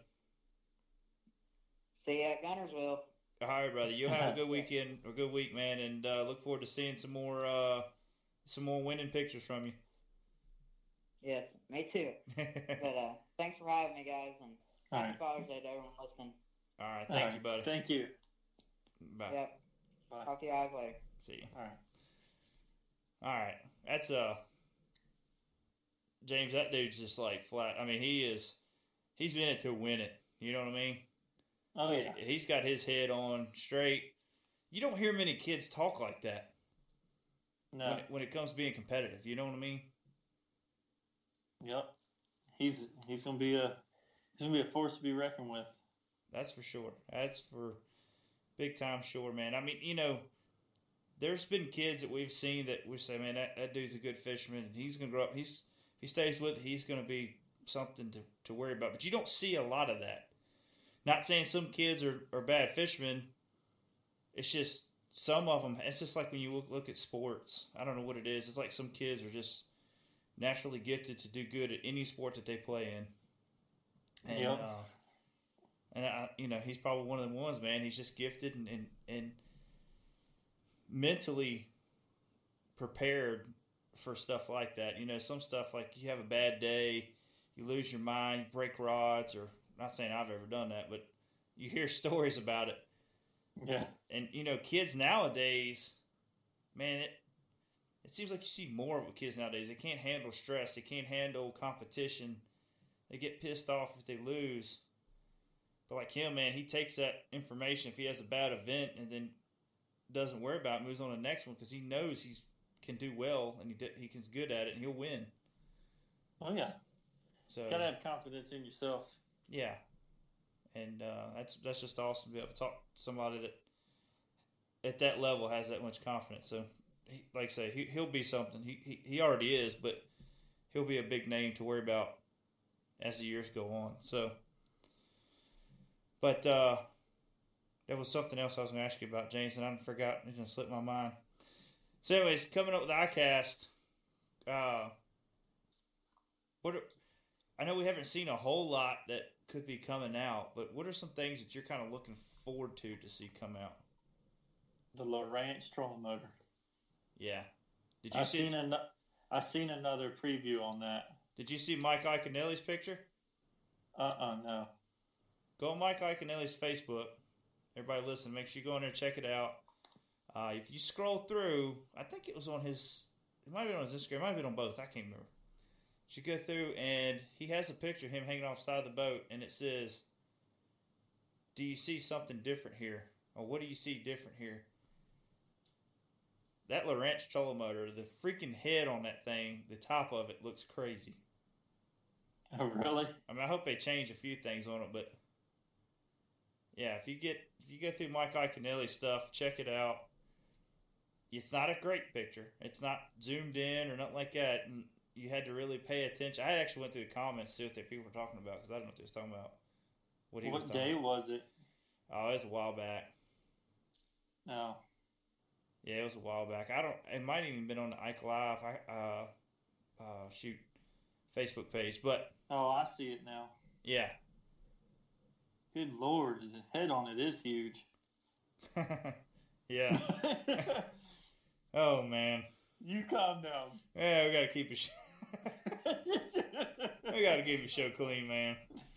See you at Gunnersville. All right, brother. You'll have a good weekend, or a good week, man. And look forward to seeing some more winning pictures from you. Yes, me too. But thanks for having me, guys. And happy Father's Day to everyone listening. All right. Thank you, buddy. Thank you. Bye. Yep. Bye. Talk to you guys later. See you. All right. That's James, that dude's just like flat. I mean, he's in it to win it. You know what I mean? Oh, yeah. He's got his head on straight. You don't hear many kids talk like that. No. When it comes to being competitive, you know what I mean? Yep. He's gonna be a force to be reckoned with. That's for sure. That's for big time sure, man. I mean, there's been kids that we've seen that we say, man, that dude's a good fisherman, and he's gonna grow up. If he stays with it, he's gonna be something to worry about. But you don't see a lot of that. Not saying some kids are bad fishermen. It's just some of them. It's just like when you look at sports. I don't know what it is. It's like some kids are just naturally gifted to do good at any sport that they play in. And, Yep. He's probably one of them ones, man. He's just gifted and mentally prepared for stuff like that. You know, some stuff like you have a bad day, you lose your mind, you break rods, or not saying I've ever done that, but you hear stories about it. Yeah. And, kids nowadays, man, it seems like you see more with kids nowadays. They can't handle stress. They can't handle competition. They get pissed off if they lose. But like him, man, he takes that information if he has a bad event and then doesn't worry about it, moves on to the next one because he knows he can do well and he's good at it and he'll win. Oh, yeah. So You got to have confidence in yourself. yeah. And that's just awesome to be able to talk to somebody that at that level has that much confidence. So, like I say, he'll be something. He already is, but he'll be a big name to worry about as the years go on. So, but there was something else I was going to ask you about, James, and I forgot. It just slipped my mind. So, anyways, coming up with iCast, I know we haven't seen a whole lot that could be coming out, but what are some things that you're kind of looking forward to see come out? The Lowrance trolling motor. Yeah. Did you see? I seen another preview on that. Did you see Mike Iaconelli's picture? No. Go on Mike Iaconelli's Facebook. Everybody listen, make sure you go in there and check it out. If you scroll through, I think it was on his, it might have been on his Instagram, it might have been on both, I can't remember. You go through and he has a picture of him hanging off the side of the boat and it says, "Do you see something different here?" Or "What do you see different here?" That Lowrance trolling motor, the freaking head on that thing, the top of it looks crazy. Oh, really? I mean, I hope they change a few things on it, but yeah, if you go through Mike Iaconelli's stuff, check it out. It's not a great picture. It's not zoomed in or nothing like that, and you had to really pay attention. I actually went through the comments to see what the people were talking about because I didn't know what they was talking about. What day was it? Oh, it was a while back. No. Yeah, it was a while back. It might have even been on the Ike Live, Facebook page, but. Oh, I see it now. Yeah. Good Lord, the head on it is huge. Yeah. Oh, man. You calm down. Yeah, we got to keep it. We got to keep the show clean, man.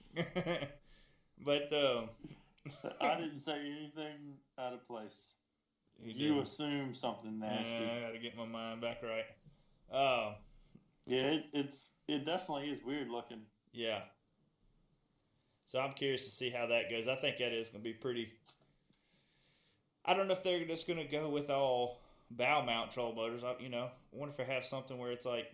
But I didn't say anything out of place. You You assume something nasty. Yeah, I got to get my mind back right. Yeah, it definitely is weird looking. Yeah. So I'm curious to see how that goes. I think that is going to be pretty. I don't know if they're just going to go with all bow mount troll motors. I wonder if they have something where it's like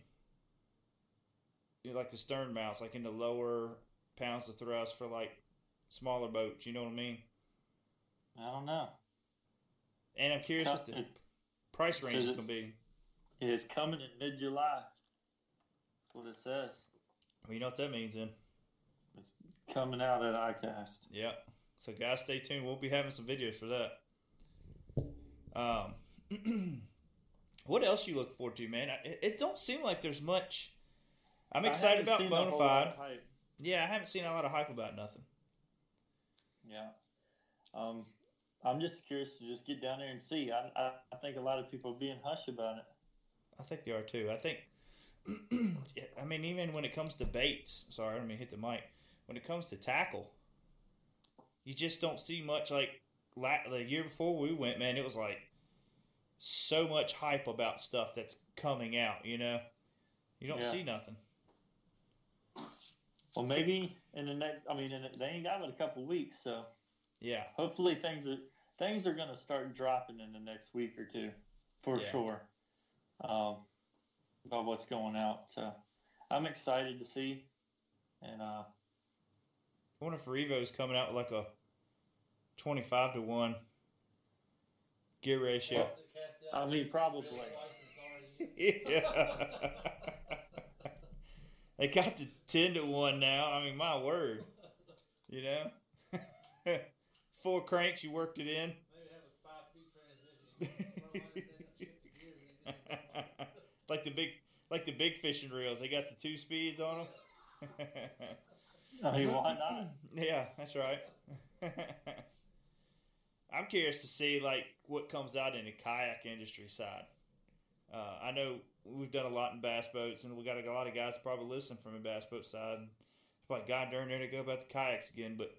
the stern mounts, like in the lower pounds of thrust for like smaller boats. You know what I mean? I don't know. And I'm curious what the price range is going to be. It's coming in mid-July. That's what it says. Well, you know what that means then. It's coming out at iCast. Yeah. So guys, stay tuned. We'll be having some videos for that. What else you look forward to, man? It don't seem like there's much. I'm excited about Bonafide. Yeah, I haven't seen a lot of hype about nothing. Yeah. I'm just curious to just get down there and see. I think a lot of people are being hush about it. I think they are too. I think, I mean, even when it comes to baits, sorry, I don't mean to hit the mic. When it comes to tackle, you just don't see much. Like the year before we went, man, it was like so much hype about stuff that's coming out, you don't see nothing. Well, maybe in the next, they ain't got but a couple weeks, so yeah, hopefully things are going to start dropping in the next week or two, for sure. About what's going out, so I'm excited to see, and I wonder if Revo's coming out with like a 25-to-1 gear ratio. Probably. Yeah. They got to 10-1 now. I mean, my word. You know? 4 cranks, you worked it in. Maybe have a 5-speed transmission. You throw lines in, shift the gears, and then like the big fishing reels. They got the 2 speeds on them. I mean, why not? Yeah, that's right. I'm curious to see like what comes out in the kayak industry side. I know we've done a lot in bass boats, and we got a lot of guys probably listening from the bass boat side. And it's like, God darn, there to go about the kayaks again. But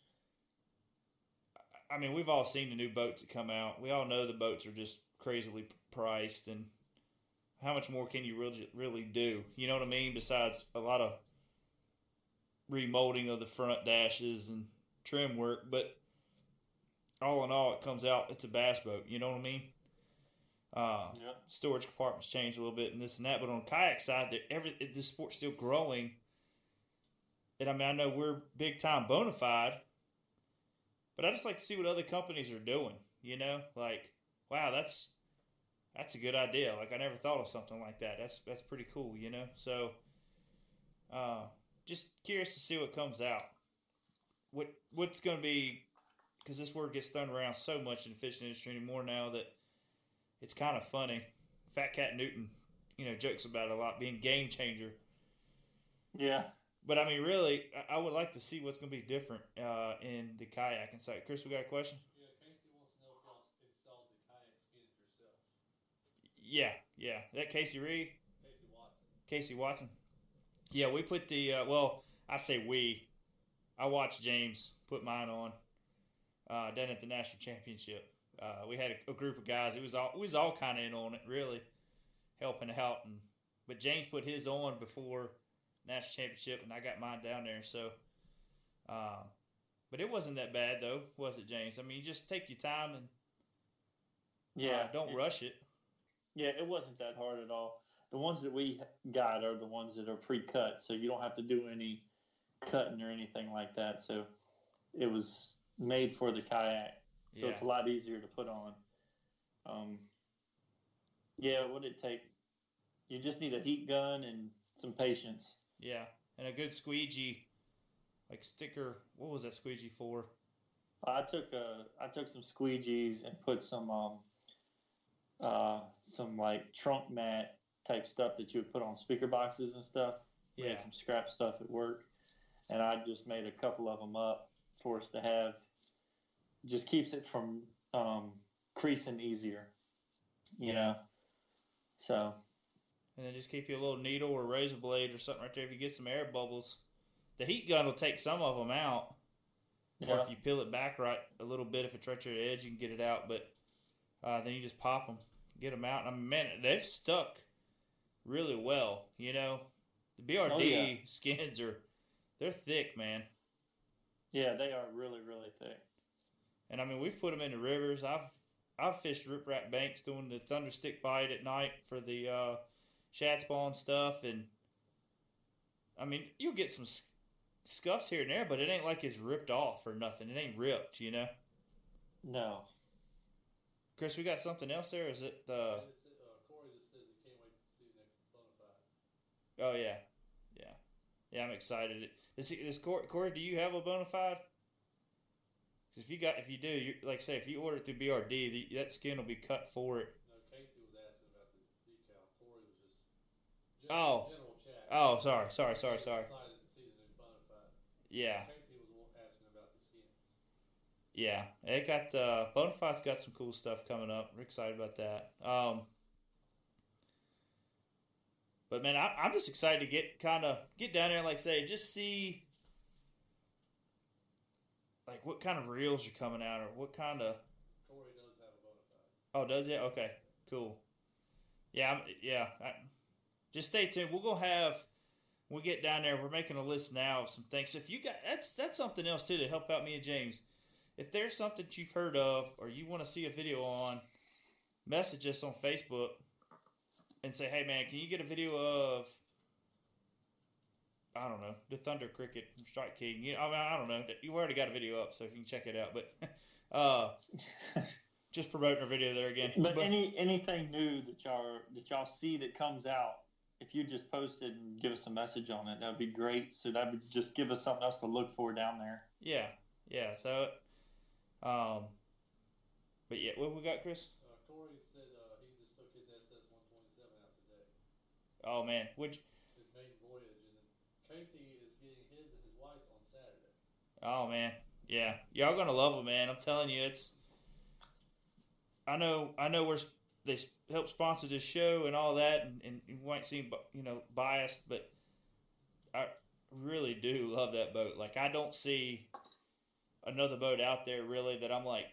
I mean, we've all seen the new boats that come out. We all know the boats are just crazily priced, and how much more can you really do? You know what I mean? Besides a lot of remolding of the front dashes and trim work, but all in all, it comes out, it's a bass boat. You know what I mean? Storage compartments change a little bit and this and that, but on the kayak side, this sport's still growing. And I mean, I know we're big time bona fide, but I just like to see what other companies are doing. You know, like, wow, that's a good idea. Like, I never thought of something like that. That's pretty cool. You know, so just curious to see what comes out. What's going to be, because this word gets thrown around so much in the fishing industry anymore now that it's kind of funny. Fat Cat Newton, jokes about it a lot, being game changer. Yeah. But I mean, really, I would like to see what's going to be different in the kayaking side. Chris, we got a question? Yeah, Casey wants to know if y'all installed the kayak skins yourself. Yeah. Is that Casey Reed? Casey Watson. Casey Watson? Yeah, we put the, I say we. I watched James put mine on down at the national championship. We had a group of guys. We was all kind of in on it, really, helping out. But James put his on before national championship, and I got mine down there. So, but it wasn't that bad, though, was it, James? I mean, you just take your time and don't rush it. Yeah, it wasn't that hard at all. The ones that we got are the ones that are pre-cut, so you don't have to do any cutting or anything like that. So it was made for the kayak, so it's a lot easier to put on. What did it take? You just need a heat gun and some patience. Yeah, and a good squeegee, like sticker. What was that squeegee for? I took some squeegees and put some like trunk mat type stuff that you would put on speaker boxes and stuff. We had some scrap stuff at work, and I just made a couple of them up for us to have. Just keeps it from creasing easier, you know. So. And then just keep you a little needle or razor blade or something right there if you get some air bubbles. The heat gun will take some of them out. Yeah. Or if you peel it back right a little bit, if it's right to the edge, you can get it out. But then you just pop them, get them out. I mean, man, they've stuck really well. You know, the BRD skins they're thick, man. Yeah, they are really, really thick. And I mean, we've put them in the rivers. I've fished riprap banks doing the thunder stick bite at night for the shad spawn stuff, and I mean, you'll get some scuffs here and there, but it ain't like it's ripped off or nothing. It ain't ripped, you know. No. Chris, we got something else there? Is it? Corey just says he can't wait to see the next Bonafide. Oh yeah. I'm excited. Is Corey? Do you have a Bonafide? If you do, like say, if you order it through BRD, that skin will be cut for it. No, Casey was asking about the decal. Corey was just general chat. Oh, sorry. Excited to see the new Bonafide. Yeah. Casey was asking about the skins. Yeah, it got Bonafide's got some cool stuff coming up. We're excited about that. But man, I'm just excited to get down there, like say, just see. Like, what kind of reels are coming out, or what kind of... Corey does have a Bonafide. Oh, does it? Okay, cool. Yeah, just stay tuned. We're going to have... When we get down there, we're making a list now of some things. So if you got... That's something else, too, to help out me and James. If there's something that you've heard of, or you want to see a video on, message us on Facebook and say, hey, man, can you get a video of... I don't know, the Thunder Cricket from Strike King. I don't know. You already got a video up, so if you can check it out. But just promoting our video there again. But anything new that y'all see that comes out, if you just post it and give us a message on it, that would be great. So that would just give us something else to look for down there. Yeah, yeah. So, but yeah, what we got, Chris? Corey said he just took his SS-127 out today. Oh man, which? His maiden voyage, and then Casey is getting his and his wife's on Saturday. Oh man, yeah, y'all gonna love them, man. I'm telling you, it's. I know they help sponsor this show and all that, and you might seem biased, but I really do love that boat. Like, I don't see another boat out there really that I'm like,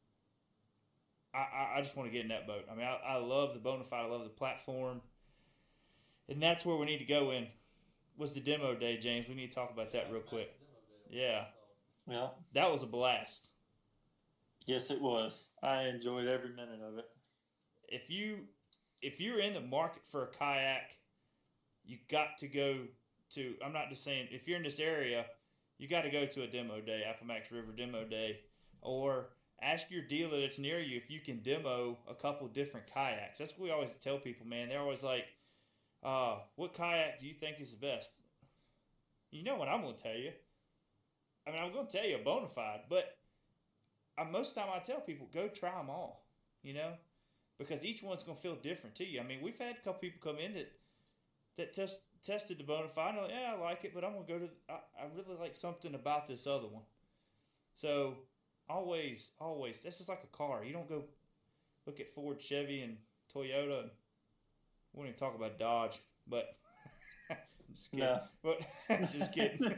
I just want to get in that boat. I mean, I love the Bonafide, I love the platform, and that's where we need to go in. Was the demo day, James? We need to talk about that real quick. Yeah. Yeah. That was a blast. Yes, it was. I enjoyed every minute of it. If you're in the market for a kayak, you got to go to. I'm not just saying if you're in this area, you got to go to a demo day, Appomattox River demo day, or ask your dealer that's near you if you can demo a couple different kayaks. That's what we always tell people, man. They're always like, "What kayak do you think is the best?" You know what I'm going to tell you. I mean, I'm going to tell you a Bonafide, but most of the time I tell people, go try them all, because each one's going to feel different to you. I mean, we've had a couple people come in that tested the Bonafide, and they're like, yeah, I like it, but I'm going to go to, I really like something about this other one. So always, that's just like a car. You don't go look at Ford, Chevy, and Toyota, and we won't even talk about Dodge, but just kidding. No. But just kidding.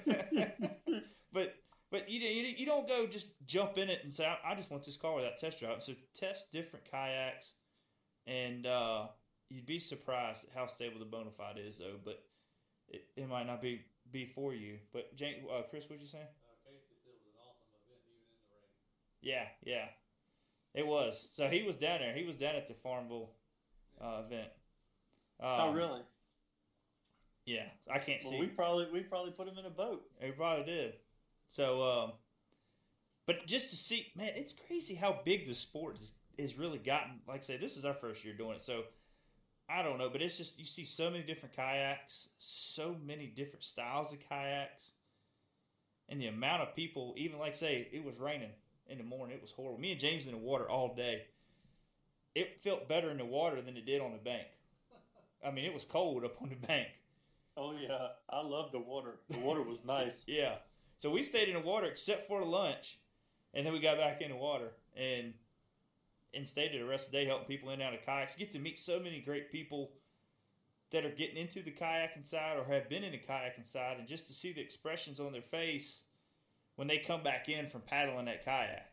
But you don't go just jump in it and say, I just want this car without test drive. So test different kayaks, and you'd be surprised at how stable the Bonafide is, though. But it might not be for you. But Chris, what you saying? Casey said it was an awesome event, even in the rain. Yeah. It was. So he was down there. He was down at the Farmville event. Oh, really? Yeah, I can't see. We probably put him in a boat. We probably did. So, but just to see, man, it's crazy how big the sport is really gotten. Like I say, this is our first year doing it, so I don't know, but it's just, you see so many different kayaks, so many different styles of kayaks, and the amount of people, even like say, it was raining in the morning, it was horrible. Me and James in the water all day. It felt better in the water than it did on the bank. I mean, it was cold up on the bank. Oh, yeah. I love the water. The water was nice. Yeah. So we stayed in the water except for lunch, and then we got back in the water and stayed there the rest of the day helping people in and out of kayaks. Get to meet so many great people that are getting into the kayaking side or have been in the kayaking side, and just to see the expressions on their face when they come back in from paddling that kayak.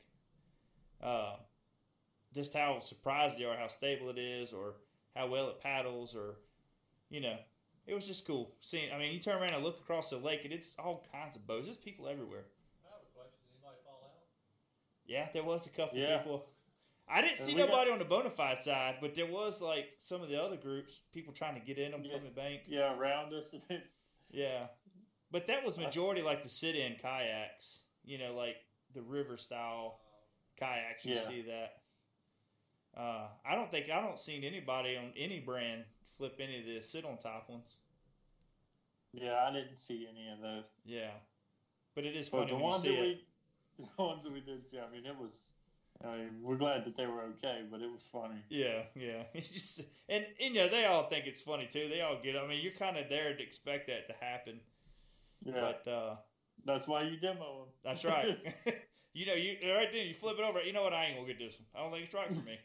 Just how surprised they are, how stable it is, or how well it paddles, or, it was just cool seeing. I mean, you turn around and look across the lake, and it's all kinds of boats. There's people everywhere. I have a question. Did anybody fall out? Yeah, there was a couple Yeah. people. I didn't see we nobody on the Bonafide side, but there was like some of the other groups, people trying to get in them Yeah. from the bank. Yeah, around us. Yeah, but that was majority like the sit-in kayaks. Like the river style kayaks. You Yeah. see that. I don't see anybody on any brand flip any of the sit-on-top ones. Yeah, I didn't see any of those. Yeah, but it is But funny the when you ones see it. the ones that we did see, I mean, it was. I mean, we're glad that they were okay, but it was funny. Yeah. It's just, and they all think it's funny too. They all get. I mean, you're kind of there to expect that to happen. Yeah, But that's why you demo them. that's right. you right then you flip it over. You know what? I ain't gonna get this one. I don't think it's right for me.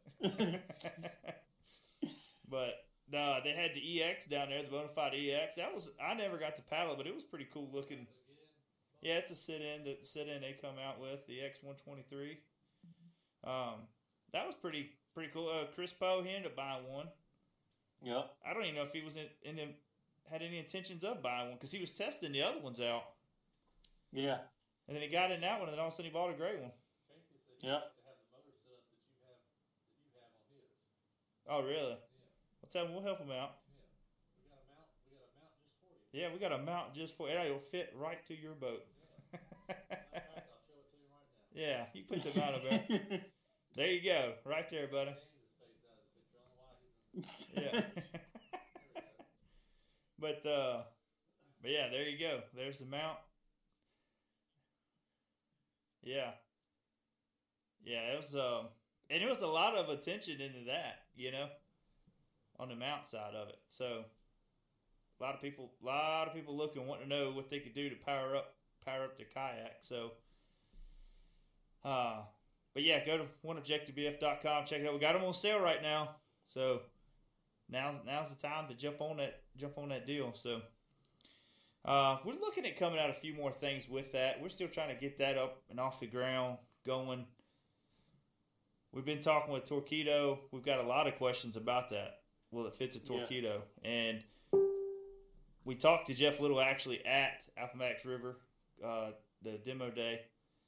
But they had the EX down there, the Bonafide EX. I never got to paddle, but it was pretty cool looking. Yeah, it's a sit-in. The sit-in they come out with, the X123. That was pretty cool. Chris Poe, he ended up buying one. Yep. I don't even know if he was had any intentions of buying one, because he was testing the other ones out, Yeah. and then he got in that one, and then all of a sudden he bought a gray one. Casey said you Yep. have to have the motor set up that you have on his. Oh, really? Yeah. Let's have him. We'll help him out. We got a mount just for you. Yeah, we got a mount just for it. It'll fit right to your boat. Matter of fact, I'll show it to you right now. Yeah, you put the mount up there. There you go, right there, buddy. James is spaced out of the picture. I don't know why he's in Yeah. But yeah, there you go. There's the mount. Yeah. Yeah, it was and it was a lot of attention into that, you know, on the mount side of it. So a lot of people looking, wanting to know what they could do to power up their kayak. So but yeah, go to oneobjectivebf.com, check it out. We got them on sale right now. So now's the time to jump on that deal. So we're looking at coming out a few more things with that. We're still trying to get that up and off the ground going. We've been talking with Torqeedo. We've got a lot of questions about that. Will it fit the Torqeedo? Yeah. And we talked to Jeff Little actually at Appomattox River, the demo day.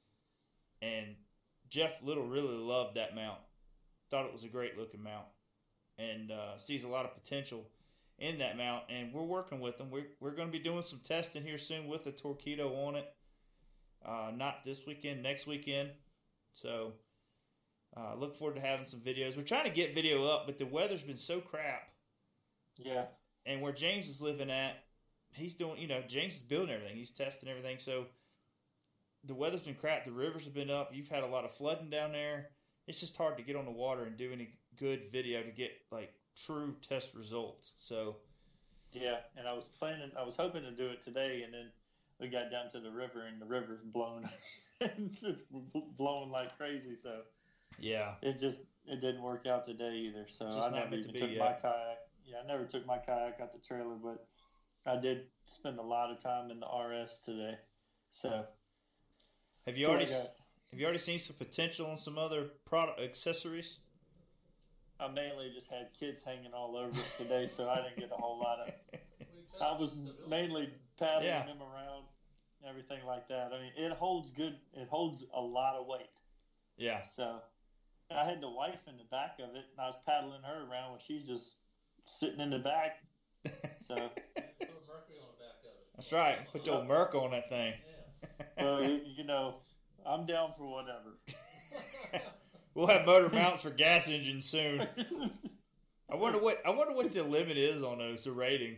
And Jeff Little really loved that mount. Thought it was a great looking mount. And sees a lot of potential in that mount. And we're working with them. We're going to be doing some testing here soon with the Torqeedo on it. Not this weekend, next weekend. So look forward to having some videos. We're trying to get video up, but the weather's been so crap. Yeah. And where James is living at, he's doing, James is building everything. He's testing everything. So the weather's been crap. The rivers have been up. You've had a lot of flooding down there. It's just hard to get on the water and do any good video to get like true test results. So yeah, and I was hoping to do it today, and then we got down to the river, and the river's blown, it's just blowing like crazy. So yeah, it didn't work out today either. So I never even took my kayak. Yeah, I never took my kayak out the trailer, but I did spend a lot of time in the RS today. So have you already seen some potential on some other product accessories? I mainly just had kids hanging all over it today, so I didn't get a whole lot of. I was mainly paddling them around, everything like that. I mean, it holds good. It holds a lot of weight. Yeah. So I had the wife in the back of it, and I was paddling her around while she's just sitting in the back. So put Mercury on the back of it. That's right. Put the old Merc on that thing. Yeah. Well, I'm down for whatever. We'll have motor mounts for gas engines soon. I wonder what the limit is on those, the rating.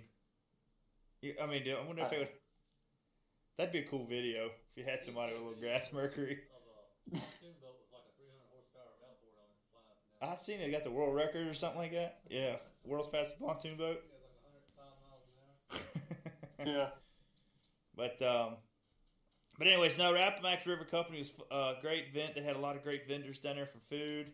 I mean, I wonder if it would. That'd be a cool video if you had somebody with a little gas Mercury. Of a pontoon boat with like a 300 horsepower outboard on it flying. I seen it got the world record or something like that. Yeah, world's fastest pontoon boat. It has like 105 miles an hour. Yeah. But anyways, no, the Appomattox River Company was a great event. They had a lot of great vendors down there for food.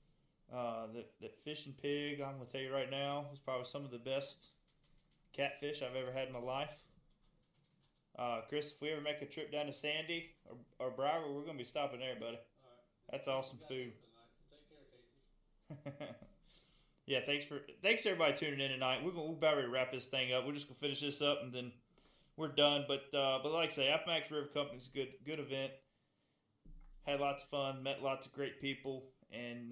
That Fish and Pig, I'm going to tell you right now, was probably some of the best catfish I've ever had in my life. Chris, if we ever make a trip down to Sandy or Broward, we're going to be stopping there, buddy. All right. That's awesome food. Tonight, so take care, Casey. Yeah, thanks everybody tuning in tonight. We'll about ready to wrap this thing up. We're just gonna finish this up and then we're done. But like I say, Appomattox River Company's a good event. Had lots of fun, met lots of great people, and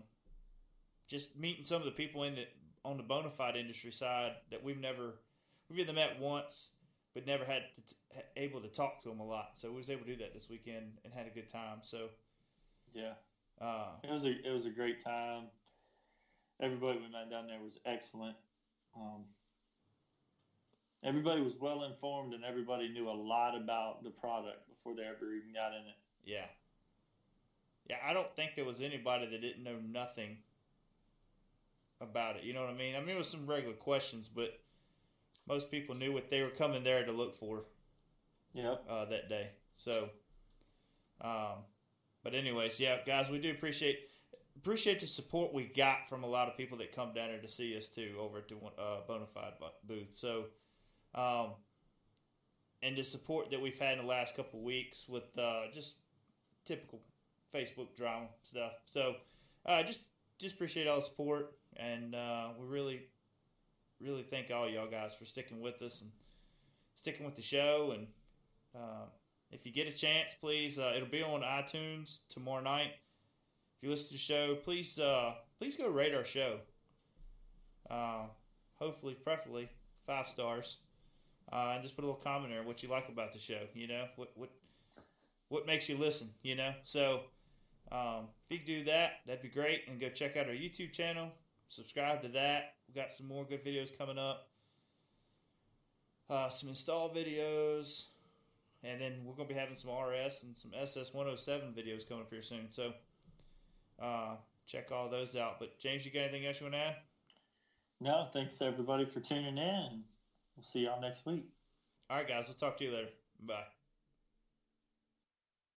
just meeting some of the people on the bona fide industry side that we've either met once, but never had able to talk to them a lot. So we was able to do that this weekend and had a good time. So yeah, it was a great time. Everybody we met down there was excellent. Everybody was well informed, and everybody knew a lot about the product before they ever even got in it. Yeah. Yeah, I don't think there was anybody that didn't know nothing about it. You know what I mean? I mean, it was some regular questions, but most people knew what they were coming there to look for. Yep. That day. So, but anyways, yeah, guys, we do appreciate the support we got from a lot of people that come down there to see us too over at the Bonafide booth. So, and the support that we've had in the last couple of weeks with just typical Facebook drama stuff. So, just appreciate all the support, and we really thank all y'all guys for sticking with us and sticking with the show. And if you get a chance, please, it'll be on iTunes tomorrow night. If you listen to the show, please go rate our show. Hopefully, preferably 5 stars, and just put a little comment there what you like about the show. You know, what makes you listen. You know, so if you can do that, that'd be great. And go check out our YouTube channel. Subscribe to that. We got some more good videos coming up. some install videos, and then we're going to be having some RS and some SS107 videos coming up here soon. So check all those out. But James, you got anything else you want to add? No, thanks everybody for tuning in. We'll see y'all next week. All right, guys. We'll talk to you later. Bye.